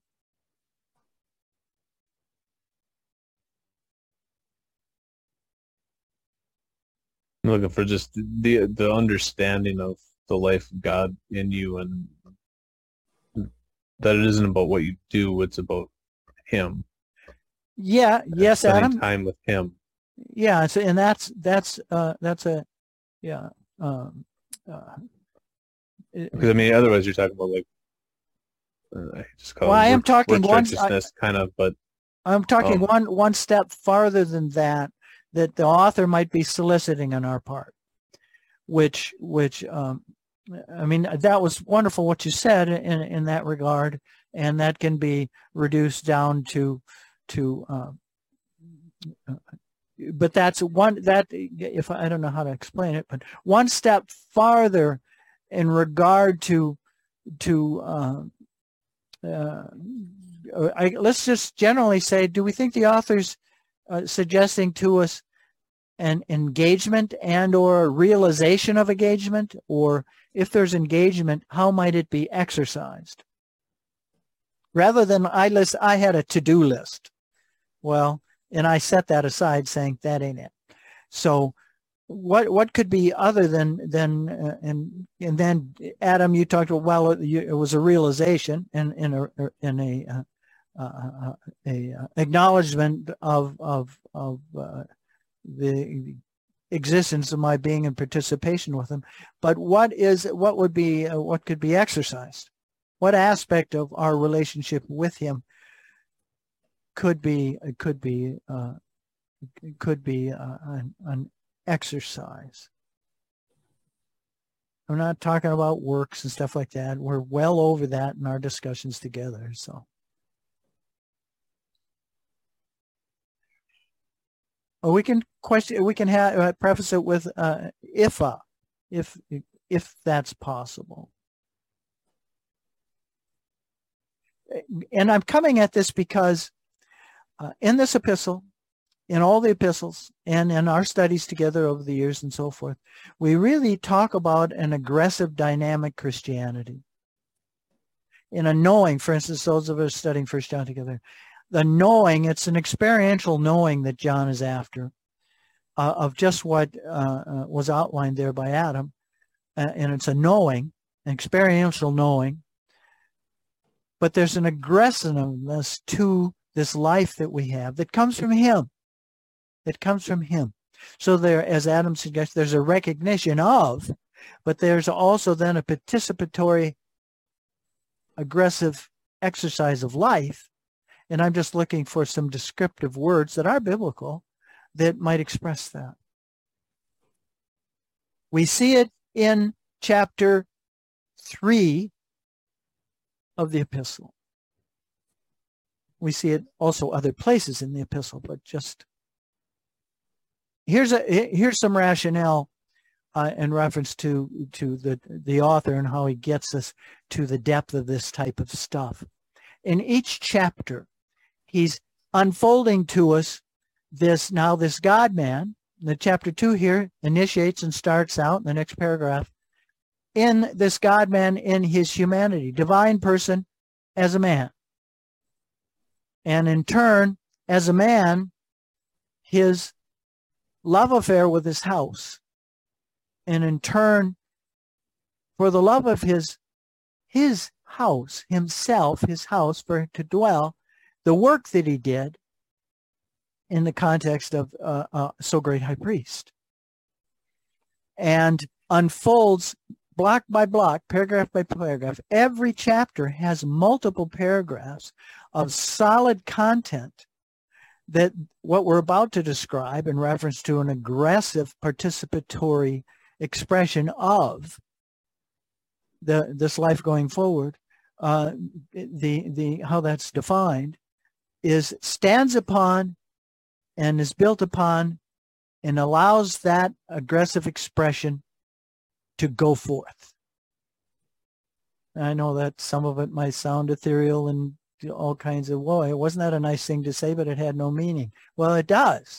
I'm looking for just the the understanding of the life of God in you, and that it isn't about what you do, it's about Him. Yeah, yes, spending Adam. Time with Him. Yeah, so, and that's that's uh, that's a yeah. Um, uh, because I mean, otherwise you're talking about like uh, I just call well, it I am work, talking work one. righteousness, I, kind of, but I'm talking um, one one step farther than that. That the author might be soliciting on our part, which which um, I mean, that was wonderful what you said in in that regard, and that can be reduced down to to. Um, uh, but that's one that if I don't know how to explain it, but one step farther in regard to to. Uh, uh, I, let's just generally say, do we think the author's uh, suggesting to us an engagement and or realization of engagement? Or if there's engagement, how might it be exercised? Rather than I list, I had a to-do list. Well, and I set that aside saying that ain't it. So what what could be other than than uh, and and then Adam, you talked about, well, it, it was a realization and in, in a in a uh, uh, a uh, acknowledgement of of of uh, the existence of my being and participation with him. But what is what would be uh, what could be exercised? What aspect of our relationship with him could be could be uh, could be uh, an, an exercise? I'm not talking about works and stuff like that. We're well over that in our discussions together. So, or we can question. We can have uh, preface it with uh, if uh, if if that's possible. And I'm coming at this because uh, in this epistle, in all the epistles, and in our studies together over the years and so forth, we really talk about an aggressive, dynamic Christianity. In a knowing, for instance, those of us studying First John together, the knowing, it's an experiential knowing that John is after uh, of just what uh, uh, was outlined there by Adam. Uh, and it's a knowing, an experiential knowing. But there's an aggressiveness to this life that we have that comes from him. It comes from him. So there, as Adam suggests, there's a recognition of, but there's also then a participatory, aggressive exercise of life. And I'm just looking for some descriptive words that are biblical that might express that. We see it in chapter three of the epistle. We see it also other places in the epistle, but just here's a here's some rationale uh, in reference to to the the author and how he gets us to the depth of this type of stuff. In each chapter, he's unfolding to us this now this God-man. The chapter two here initiates and starts out in the next paragraph in this God-man in his humanity, divine person as a man. And in turn, as a man, his love affair with his house. And in turn, for the love of his, his house, himself, his house, for to dwell, the work that he did in the context of uh, uh, so great high priest. And unfolds block by block, paragraph by paragraph. Every chapter has multiple paragraphs of solid content that what we're about to describe in reference to an aggressive participatory expression of the this life going forward, uh, the the how that's defined is stands upon and is built upon and allows that aggressive expression to go forth. I know that some of it might sound ethereal and all kinds of, whoa, wasn't that a nice thing to say, but it had no meaning. Well, it does.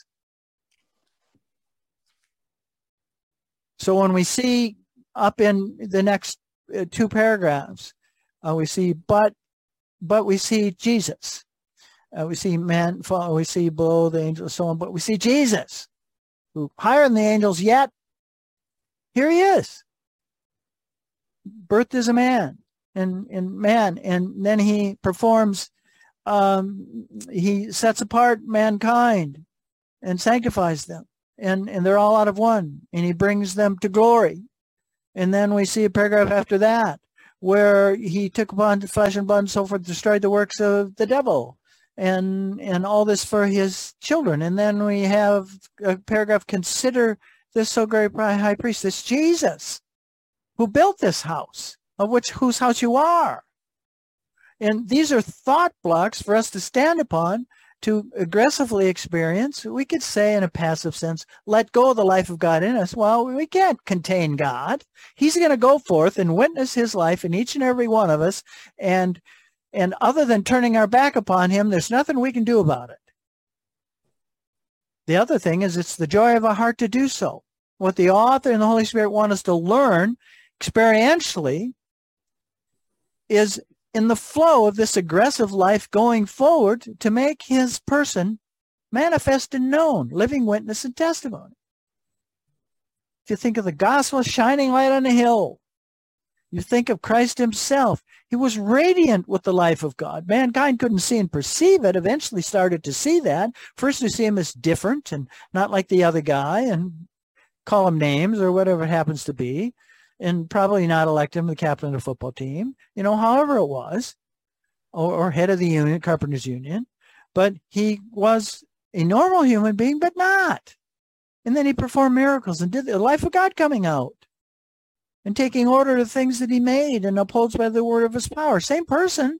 So when we see up in the next uh, two paragraphs, uh, we see, but, but we see Jesus. Uh, we see man, we see below the angels, so on, but we see Jesus, who higher than the angels, yet here he is. Birthed as a man and, and man, and then he performs, um, he sets apart mankind and sanctifies them, and, and they're all out of one, and he brings them to glory. And then we see a paragraph after that where he took upon flesh and blood and so forth, destroyed the works of the devil, and and all this for his children. And then we have a paragraph, consider this so great high priest, this Jesus, who built this house, of which whose house you are. And these are thought blocks for us to stand upon, to aggressively experience. We could say in a passive sense, let go of the life of God in us. Well, we can't contain God. He's going to go forth and witness his life in each and every one of us. And, and other than turning our back upon him, there's nothing we can do about it. The other thing is it's the joy of our heart to do so. What the author and the Holy Spirit want us to learn experientially is in the flow of this aggressive life going forward to make his person manifest and known, living witness and testimony. If you think of the gospel shining light on a hill, you think of Christ himself. He was radiant with the life of God. Mankind couldn't see and perceive it, eventually started to see that. First we see him as different and not like the other guy and call him names or whatever it happens to be, and probably not elect him the captain of the football team, you know, however it was, or, or head of the union, Carpenters Union. But he was a normal human being, but not. And then he performed miracles and did the life of God coming out and taking order to things that he made and upholds by the word of his power. Same person.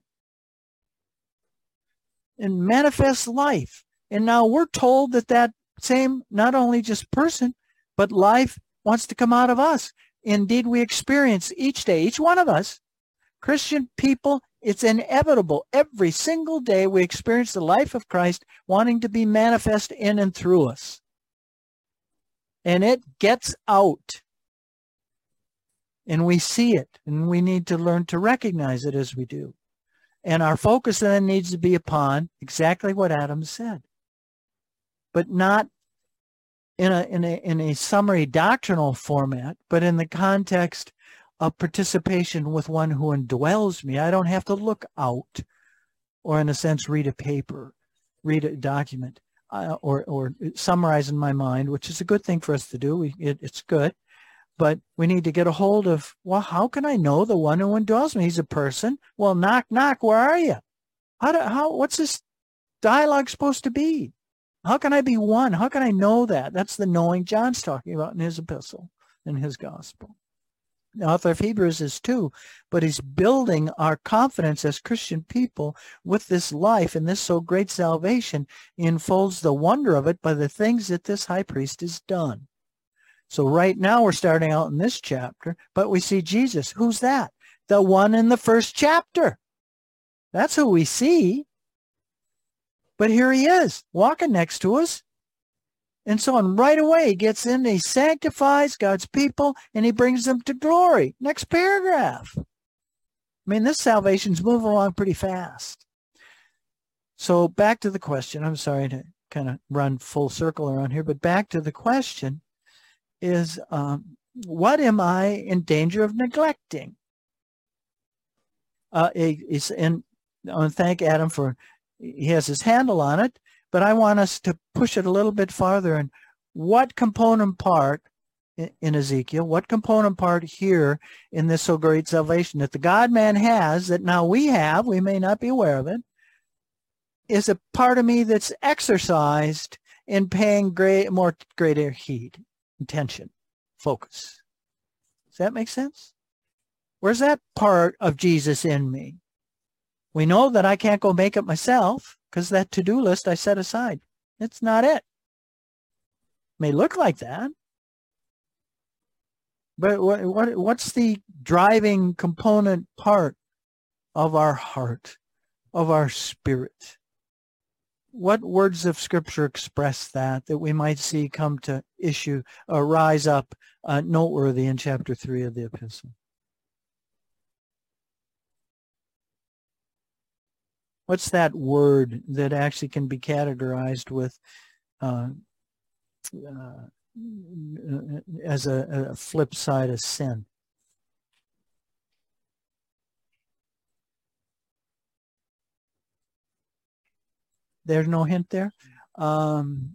And manifests life. And now we're told that that same, not only just person, but life wants to come out of us. Indeed, we experience each day, each one of us, Christian people, it's inevitable. Every single day we experience the life of Christ wanting to be manifest in and through us. And it gets out. And we see it. And we need to learn to recognize it as we do. And our focus then needs to be upon exactly what Adam said. But not in a, in a, in a summary doctrinal format, but in the context of participation with one who indwells me. I don't have to look out or, in a sense, read a paper, read a document, uh, or, or summarize in my mind, which is a good thing for us to do. We, it, it's good. But we need to get a hold of, well, how can I know the one who indwells me? He's a person. Well, knock, knock, where are you? How do, how, what's this dialogue supposed to be? How can I be one? How can I know that? That's the knowing John's talking about in his epistle, in his gospel. The author of Hebrews is too, but he's building our confidence as Christian people with this life and this so great salvation. He unfolds the wonder of it by the things that this high priest has done. So right now we're starting out in this chapter, but we see Jesus. Who's that? The one in the first chapter. That's who we see. But here he is, walking next to us. And so on right away, he gets in, he sanctifies God's people, and he brings them to glory. Next paragraph. I mean, this salvation's moving along pretty fast. So back to the question. I'm sorry to kind of run full circle around here, but back to the question is, um, what am I in danger of neglecting? Uh, is, and I want to thank Adam for, he has his handle on it, but I want us to push it a little bit farther. And what component part in, in Ezekiel, what component part here in this so great salvation that the God-man has, that now we have, we may not be aware of it, is a part of me that's exercised in paying great, more greater heed, attention, focus. Does that make sense? Where's that part of Jesus in me? We know that I can't go make it myself because that to-do list I set aside. It's not it. May look like that. But what, what what's the driving component part of our heart, of our spirit? What words of Scripture express that, that we might see come to issue, uh, rise up, uh, noteworthy in chapter three of the epistle? What's that word that actually can be categorized with uh, uh, as a, a flip side of sin? There's no hint there. Um,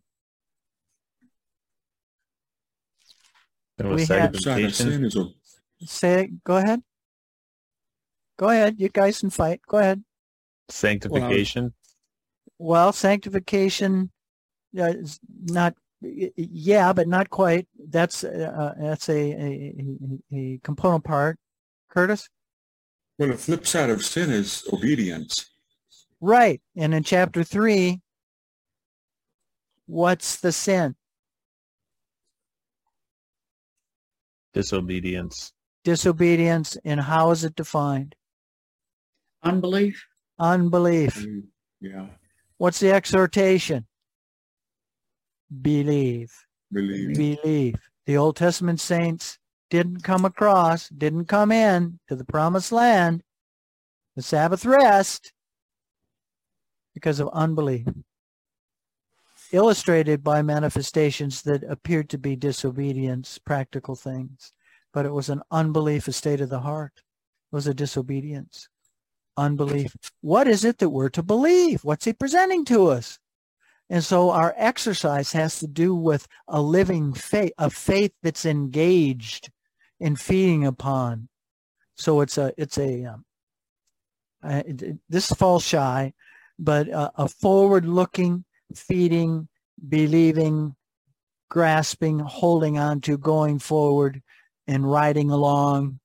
There was we had- Side of sin sanctification. is a, say it. Go ahead. Go ahead. You guys can fight. Go ahead. Sanctification. Well, sanctification, uh, is not, yeah, but not quite. That's uh, that's a, a a component part. Curtis? well, the flip side of sin is obedience. Right. And in chapter three, what's the sin? Disobedience. Disobedience. And how is it defined? Unbelief. Unbelief. Mm, yeah. What's the exhortation? believe. Believe. Believe. The Old Testament saints didn't come across, didn't come in to the promised land, the Sabbath rest, because of unbelief, illustrated by manifestations that appeared to be disobedience, practical things, but it was an unbelief, a state of the heart. It was a disobedience, unbelief. What is it that we're to believe? What's he presenting to us? And so our exercise has to do with a living faith, a faith that's engaged in feeding upon. So it's a, it's a, um, uh, it, this falls shy, but uh, a forward-looking, feeding, believing, grasping, holding on to, going forward, and riding along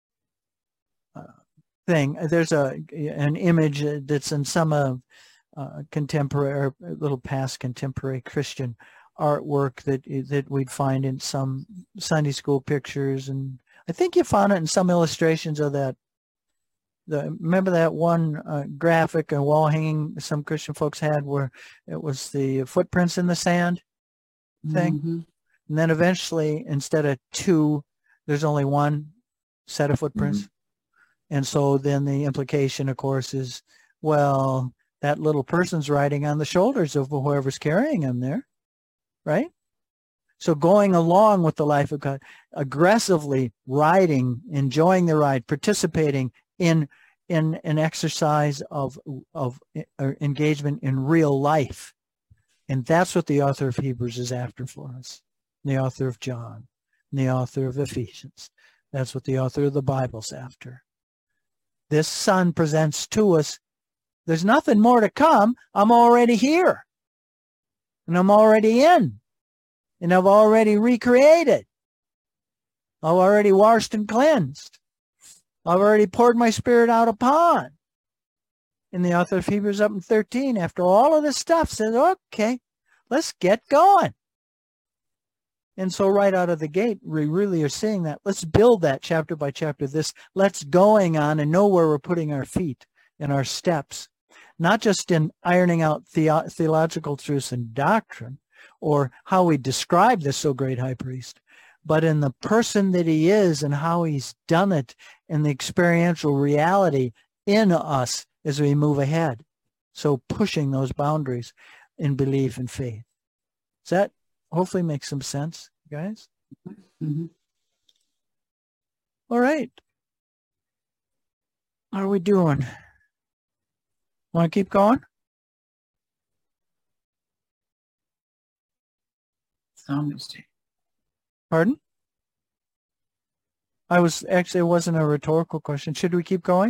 uh, thing. There's a an image that's in some of uh, contemporary, or little past contemporary Christian artwork that that we'd find in some Sunday school pictures, and I think you found it in some illustrations of that. The, remember that one uh, graphic, a wall hanging some Christian folks had, where it was the footprints in the sand thing, Mhm. and then eventually, instead of two, there's only one set of footprints. And so then the implication, of course, is, well, that little person's riding on the shoulders of whoever's carrying him there, right? So going along with the life of God, aggressively riding, enjoying the ride, participating in in an exercise of of uh, engagement in real life. And that's what the author of Hebrews is after for us. The author of John, the author of Ephesians. That's what the author of the Bible's after. This Son presents to us, there's nothing more to come. I'm already here. And I'm already in. And I've already recreated. I've already washed and cleansed. I've already poured my Spirit out upon. And the author of Hebrews up in thirteen, after all of this stuff, says, okay, let's get going. And so right out of the gate, we really are seeing that. Let's build that chapter by chapter, this let's going on and know where we're putting our feet and our steps. Not just in ironing out the- theological truths and doctrine, or how we describe this so great high priest, but in the person that he is and how he's done it, and the experiential reality in us as we move ahead. So pushing those boundaries in belief and faith. Does that hopefully make some sense, guys? Mhm. All right. How are we doing? Want to keep going? Psalmist. Pardon? I was actually, it wasn't a rhetorical question. Should we keep going?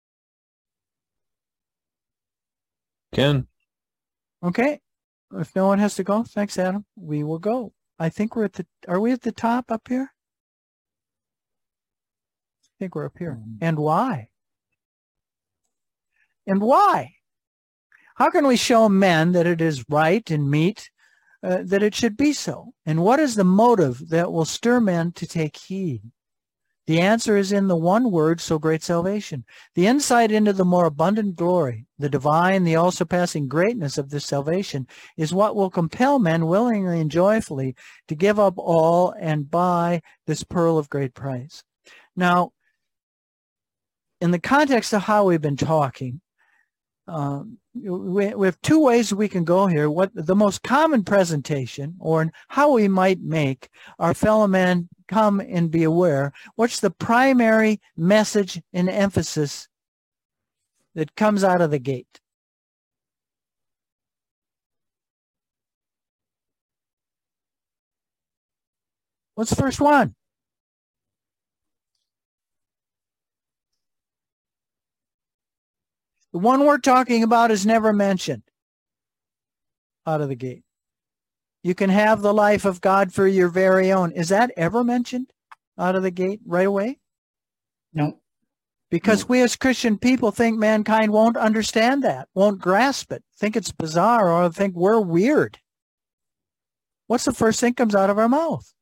Ken? Okay. If no one has to go, thanks, Adam. We will go. I think we're at the, are we at the top up here? I think we're up here. And why? And why? How can we show men that it is right and meet, uh, that it should be so? And what is the motive that will stir men to take heed? The answer is in the one word, so great salvation. The insight into the more abundant glory, the divine, the all-surpassing greatness of this salvation is what will compel men willingly and joyfully to give up all and buy this pearl of great price. Now, in the context of how we've been talking, um, we, we have two ways we can go here. What the most common presentation, or how we might make our fellow men come and be aware. What's the primary message and emphasis that comes out of the gate? What's the first one? The one we're talking about is never mentioned out of the gate. You can have the life of God for your very own. Is that ever mentioned out of the gate right away? No. Because No. we as Christian people think mankind won't understand that, won't grasp it, think it's bizarre, or think we're weird. What's the first thing comes out of our mouth?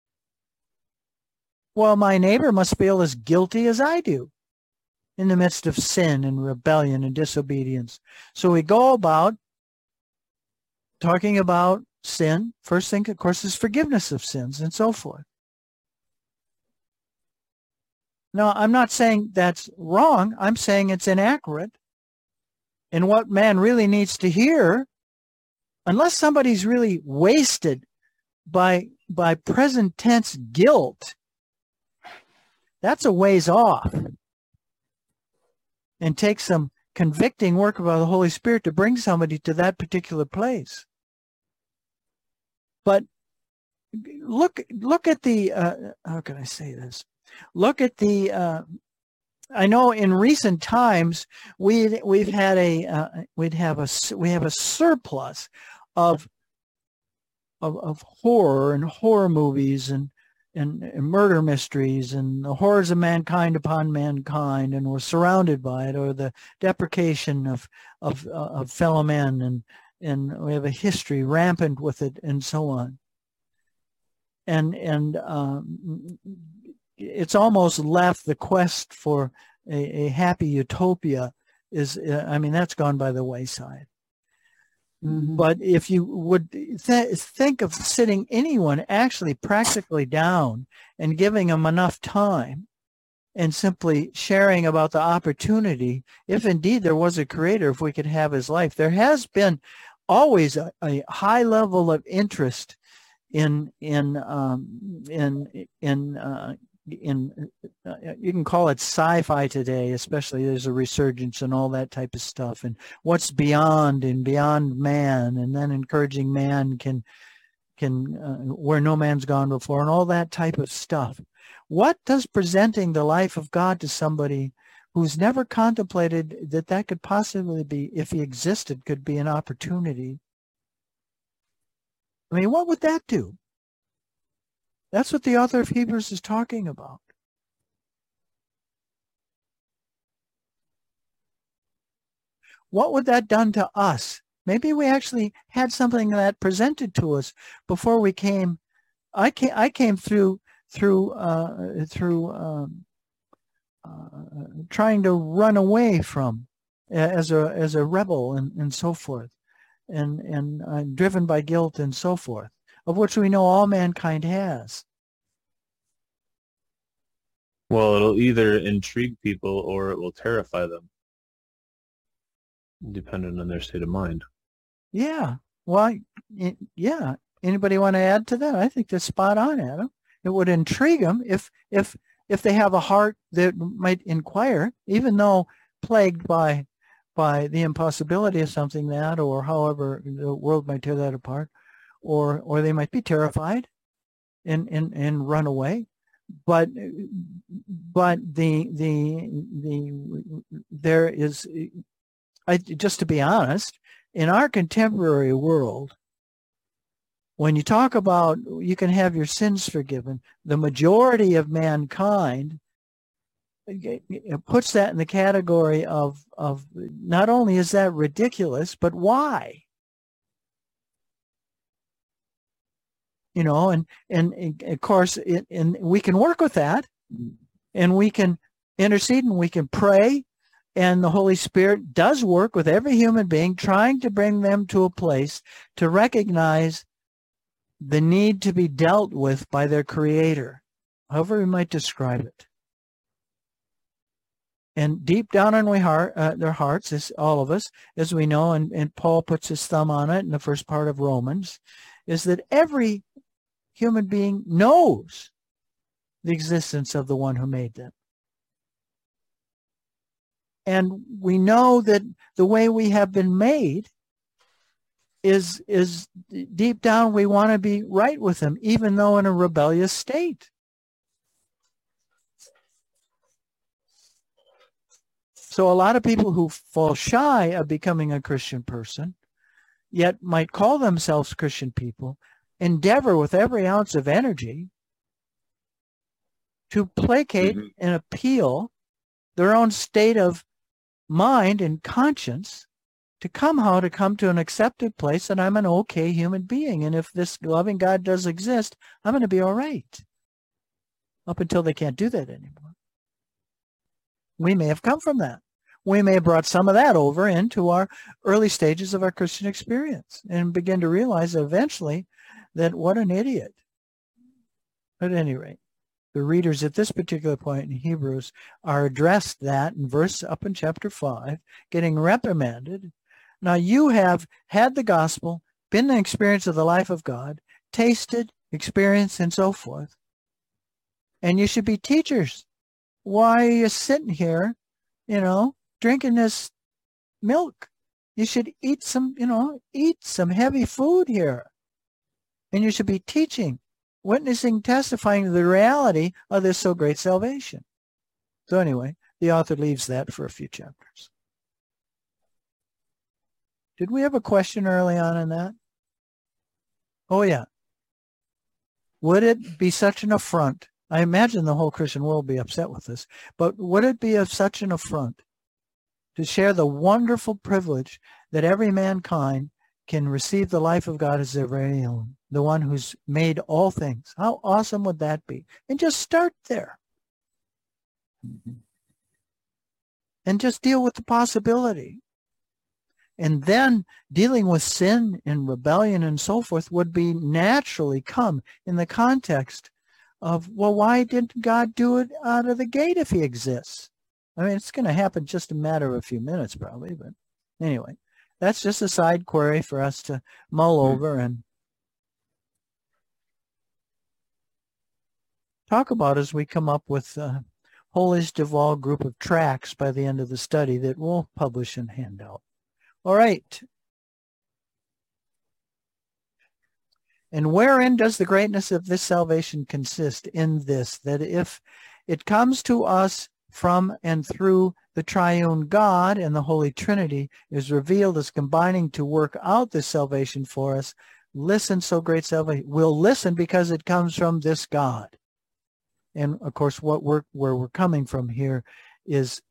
Well, my neighbor must feel as guilty as I do in the midst of sin and rebellion and disobedience. So we go about talking about sin, first thing, of course, is forgiveness of sins and so forth. Now, I'm not saying that's wrong. I'm saying it's inaccurate. And what man really needs to hear, unless somebody's really wasted by, by present tense guilt, that's a ways off. And take some convicting work by the Holy Spirit to bring somebody to that particular place. But look, look at the, uh, how can I say this? Look at the, uh, I know in recent times we we've had a uh, we'd have a we have a surplus of of of horror and horror movies and, and and murder mysteries and the horrors of mankind upon mankind, and we're surrounded by it, or the deprecation of of uh, of fellow men, and and we have a history rampant with it, and so on. And and um, it's almost left the quest for a, a happy utopia is, uh, I mean, that's gone by the wayside. Mhm. But if you would th- think of sitting anyone actually practically down and giving them enough time and simply sharing about the opportunity, if indeed there was a creator, if we could have his life, there has been always a, a high level of interest in, in, um, in, in, uh, in uh, you can call it sci-fi today, especially there's a resurgence and all that type of stuff, and what's beyond and beyond man, and then encouraging man can can uh, where no man's gone before, and all that type of stuff. What does presenting the life of God to somebody who's never contemplated that that could possibly be, if he existed, could be an opportunity? I mean, what would that do? That's what the author of Hebrews is talking about. What would that done to us? Maybe we actually had something that presented to us before we came. I came. I came through through uh, through um, uh, trying to run away from as a as a rebel and, and so forth, and and uh, driven by guilt and so forth, of which we know all mankind has. Well, it'll either intrigue people or it will terrify them, depending on their state of mind. Yeah. Well, it, yeah. Anybody want to add to that? I think that's spot on, Adam. It would intrigue them if if if they have a heart that might inquire, even though plagued by by the impossibility of something that, or however the world might tear that apart, or or they might be terrified and and, and run away. But but the the the there is, I just to be honest, in our contemporary world, when you talk about you can have your sins forgiven, the majority of mankind puts that in the category of of not only is that ridiculous, but why? You know, and, and, and of course, it, and we can work with that, and we can intercede, and we can pray, and the Holy Spirit does work with every human being, trying to bring them to a place to recognize the need to be dealt with by their Creator, however we might describe it. And deep down in we heart, uh, their hearts, as all of us, as we know, and, and Paul puts his thumb on it in the first part of Romans, is that every human being knows the existence of the one who made them. And we know that the way we have been made is, is deep down we want to be right with him, even though in a rebellious state. So a lot of people who fall shy of becoming a Christian person, yet might call themselves Christian people, endeavor with every ounce of energy to placate Mm-hmm. and appeal their own state of mind and conscience to come how to come to an accepted place that I'm an okay human being. And if this loving God does exist, I'm going to be all right. Up until they can't do that anymore. We may have come from that. we may have brought some of that over into our early stages of our Christian experience and begin to realize eventually that what an idiot. At any rate, the readers at this particular point in Hebrews are addressed that in verse up in chapter five, getting reprimanded. Now you have had the gospel, been the experience of the life of God, tasted, experienced, and so forth. And you should be teachers. Why are you sitting here, you know, drinking this milk? You should eat some, you know, eat some heavy food here. And you should be teaching, witnessing, testifying to the reality of this so great salvation. So anyway, the author leaves that for a few chapters. Did we have a question early on in that? Oh, yeah. Would it be such an affront? I imagine the whole Christian world will be upset with this, but would it be of such an affront to share the wonderful privilege that every mankind can receive the life of God as their very own, the one who's made all things? How awesome would that be? And just start there. And just deal with the possibility. And then dealing with sin and rebellion and so forth would be naturally come in the context of, well, why didn't God do it out of the gate if he exists? I mean, it's going to happen just a matter of a few minutes probably, but anyway, that's just a side query for us to mull over and talk about as we come up with a Holiest of All group of tracts by the end of the study that we'll publish and hand out. All right. And wherein does the greatness of this salvation consist? In this, that if it comes to us from and through the triune God and the Holy Trinity is revealed as combining to work out this salvation for us, listen, so great salvation. We'll listen because it comes from this God. And of course, what we're, where we're coming from here is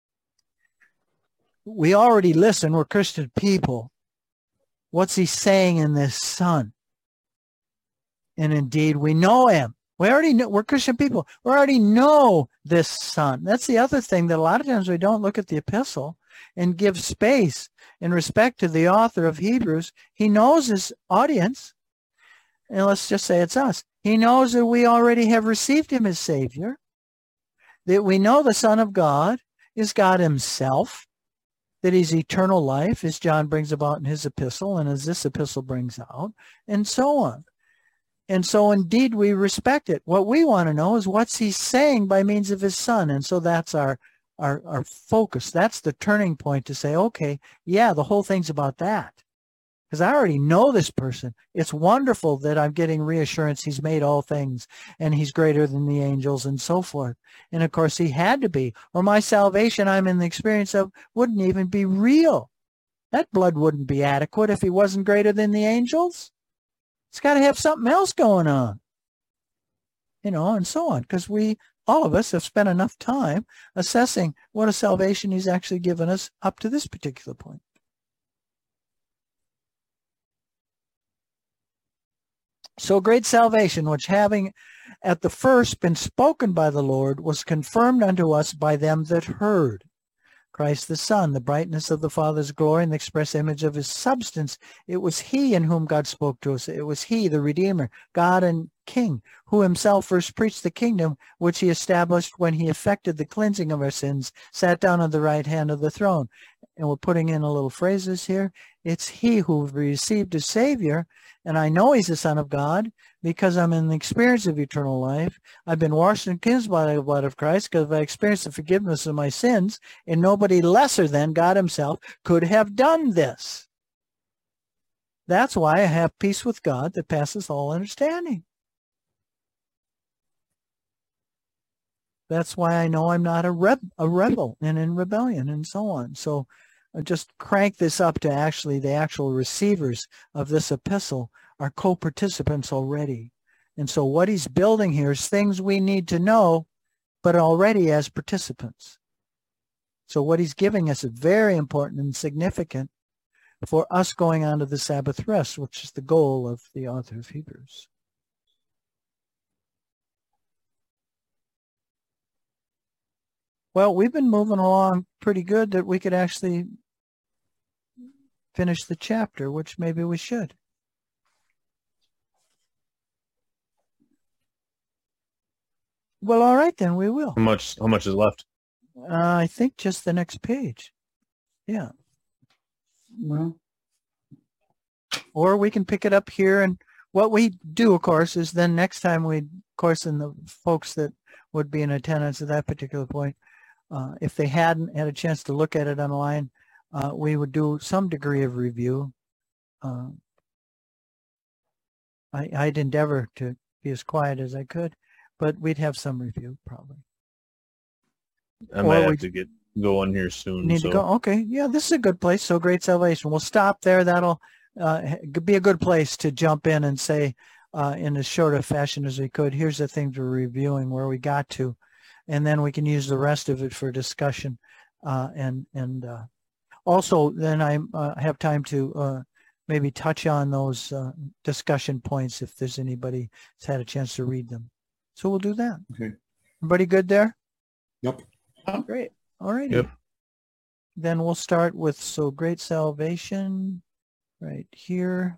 we already listen. We're Christian people. What's he saying in this Son? And indeed, we know him. We already know, we're Christian people. We already know this Son. That's the other thing, that a lot of times we don't look at the epistle and give space in respect to the author of Hebrews. He knows his audience. And let's just say it's us. He knows that we already have received him as Savior, that we know the Son of God is God himself, that he's eternal life, as John brings about in his epistle and as this epistle brings out, and so on. And so indeed we respect it. What we want to know is what's he saying by means of his Son. And so that's our, our, our focus. That's the turning point to say, okay, yeah, the whole thing's about that. Because I already know this person. It's wonderful that I'm getting reassurance he's made all things and he's greater than the angels and so forth. And of course he had to be, or my salvation I'm in the experience of wouldn't even be real. That blood wouldn't be adequate if he wasn't greater than the angels. It's got to have something else going on. You know, and so on. Because we, all of us, have spent enough time assessing what a salvation he's actually given us up to this particular point. So great salvation, which having at the first been spoken by the Lord, was confirmed unto us by them that heard. Christ the Son, the brightness of the Father's glory and the express image of his substance. It was he in whom God spoke to us. It was he, the Redeemer, God and King, who himself first preached the kingdom, which he established when he effected the cleansing of our sins, sat down on the right hand of the throne. And we're putting in a little phrases here. It's he who received as Savior, and I know he's the Son of God because I'm in the experience of eternal life. I've been washed and cleansed by the blood of Christ because I experienced the forgiveness of my sins, and nobody lesser than God himself could have done this. That's why I have peace with God that passes all understanding. That's why I know I'm not a, reb- a rebel and in rebellion and so on. So I just crank this up to actually the actual receivers of this epistle are co-participants already. And so what he's building here is things we need to know, but already as participants. So what he's giving us is very important and significant for us going on to the Sabbath rest, which is the goal of the author of Hebrews. Well, we've been moving along pretty good that we could actually finish the chapter, which maybe we should. Well, all right, then we will. How much? How much is left? Uh, I think just the next page. Yeah. Well, Or we can pick it up here. And what we do, of course, is then next time we, of course, and the folks that would be in attendance at that particular point, uh, if they hadn't had a chance to look at it online, uh, we would do some degree of review. Uh, I, I'd endeavor to be as quiet as I could, but we'd have some review probably. I Or might we- have to get going here soon. Need so. to go. Okay, yeah, this is a good place. So Great Salvation. We'll stop there. That'll uh, be a good place to jump in and say, uh, in as short a fashion as we could, here's the things we're reviewing, where we got to, and then we can use the rest of it for discussion. Uh, and and uh, also, then I uh, have time to uh, maybe touch on those uh, discussion points if there's anybody who's had a chance to read them. So we'll do that. Okay. Everybody good there? Yep. Great. All right. Yep. Then we'll start with So Great Salvation right here.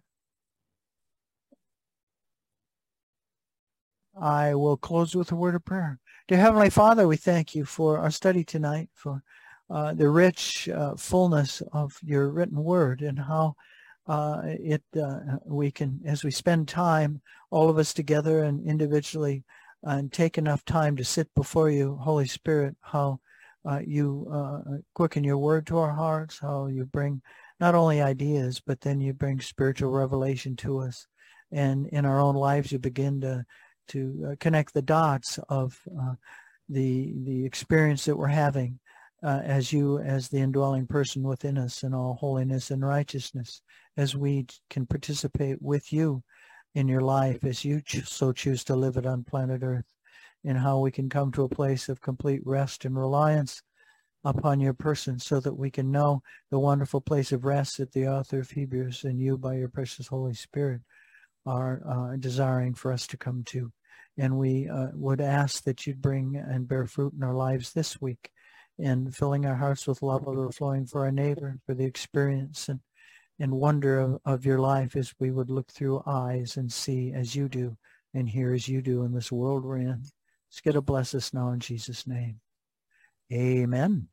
I will close with a word of prayer. Dear Heavenly Father, we thank you for our study tonight, for uh, the rich uh, fullness of your written word, and how uh, it uh, we can, as we spend time, all of us together and individually, and take enough time to sit before you, Holy Spirit, how uh, you uh, quicken your word to our hearts, how you bring not only ideas, but then you bring spiritual revelation to us. And in our own lives, you begin to to uh, connect the dots of uh, the the experience that we're having uh, as you, as the indwelling person within us in all holiness and righteousness, as we can participate with you in your life as you cho- so choose to live it on planet Earth, and how we can come to a place of complete rest and reliance upon your person, so that we can know the wonderful place of rest that the author of Hebrews and you by your precious Holy Spirit are uh, desiring for us to come to. And we uh, would ask that you'd bring and bear fruit in our lives this week, and filling our hearts with love overflowing for our neighbor, for the experience and, and wonder of, of your life, as we would look through eyes and see as you do and hear as you do in this world we're in. Just get to bless us now in Jesus' name. Amen.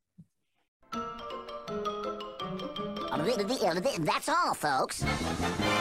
That's all, folks.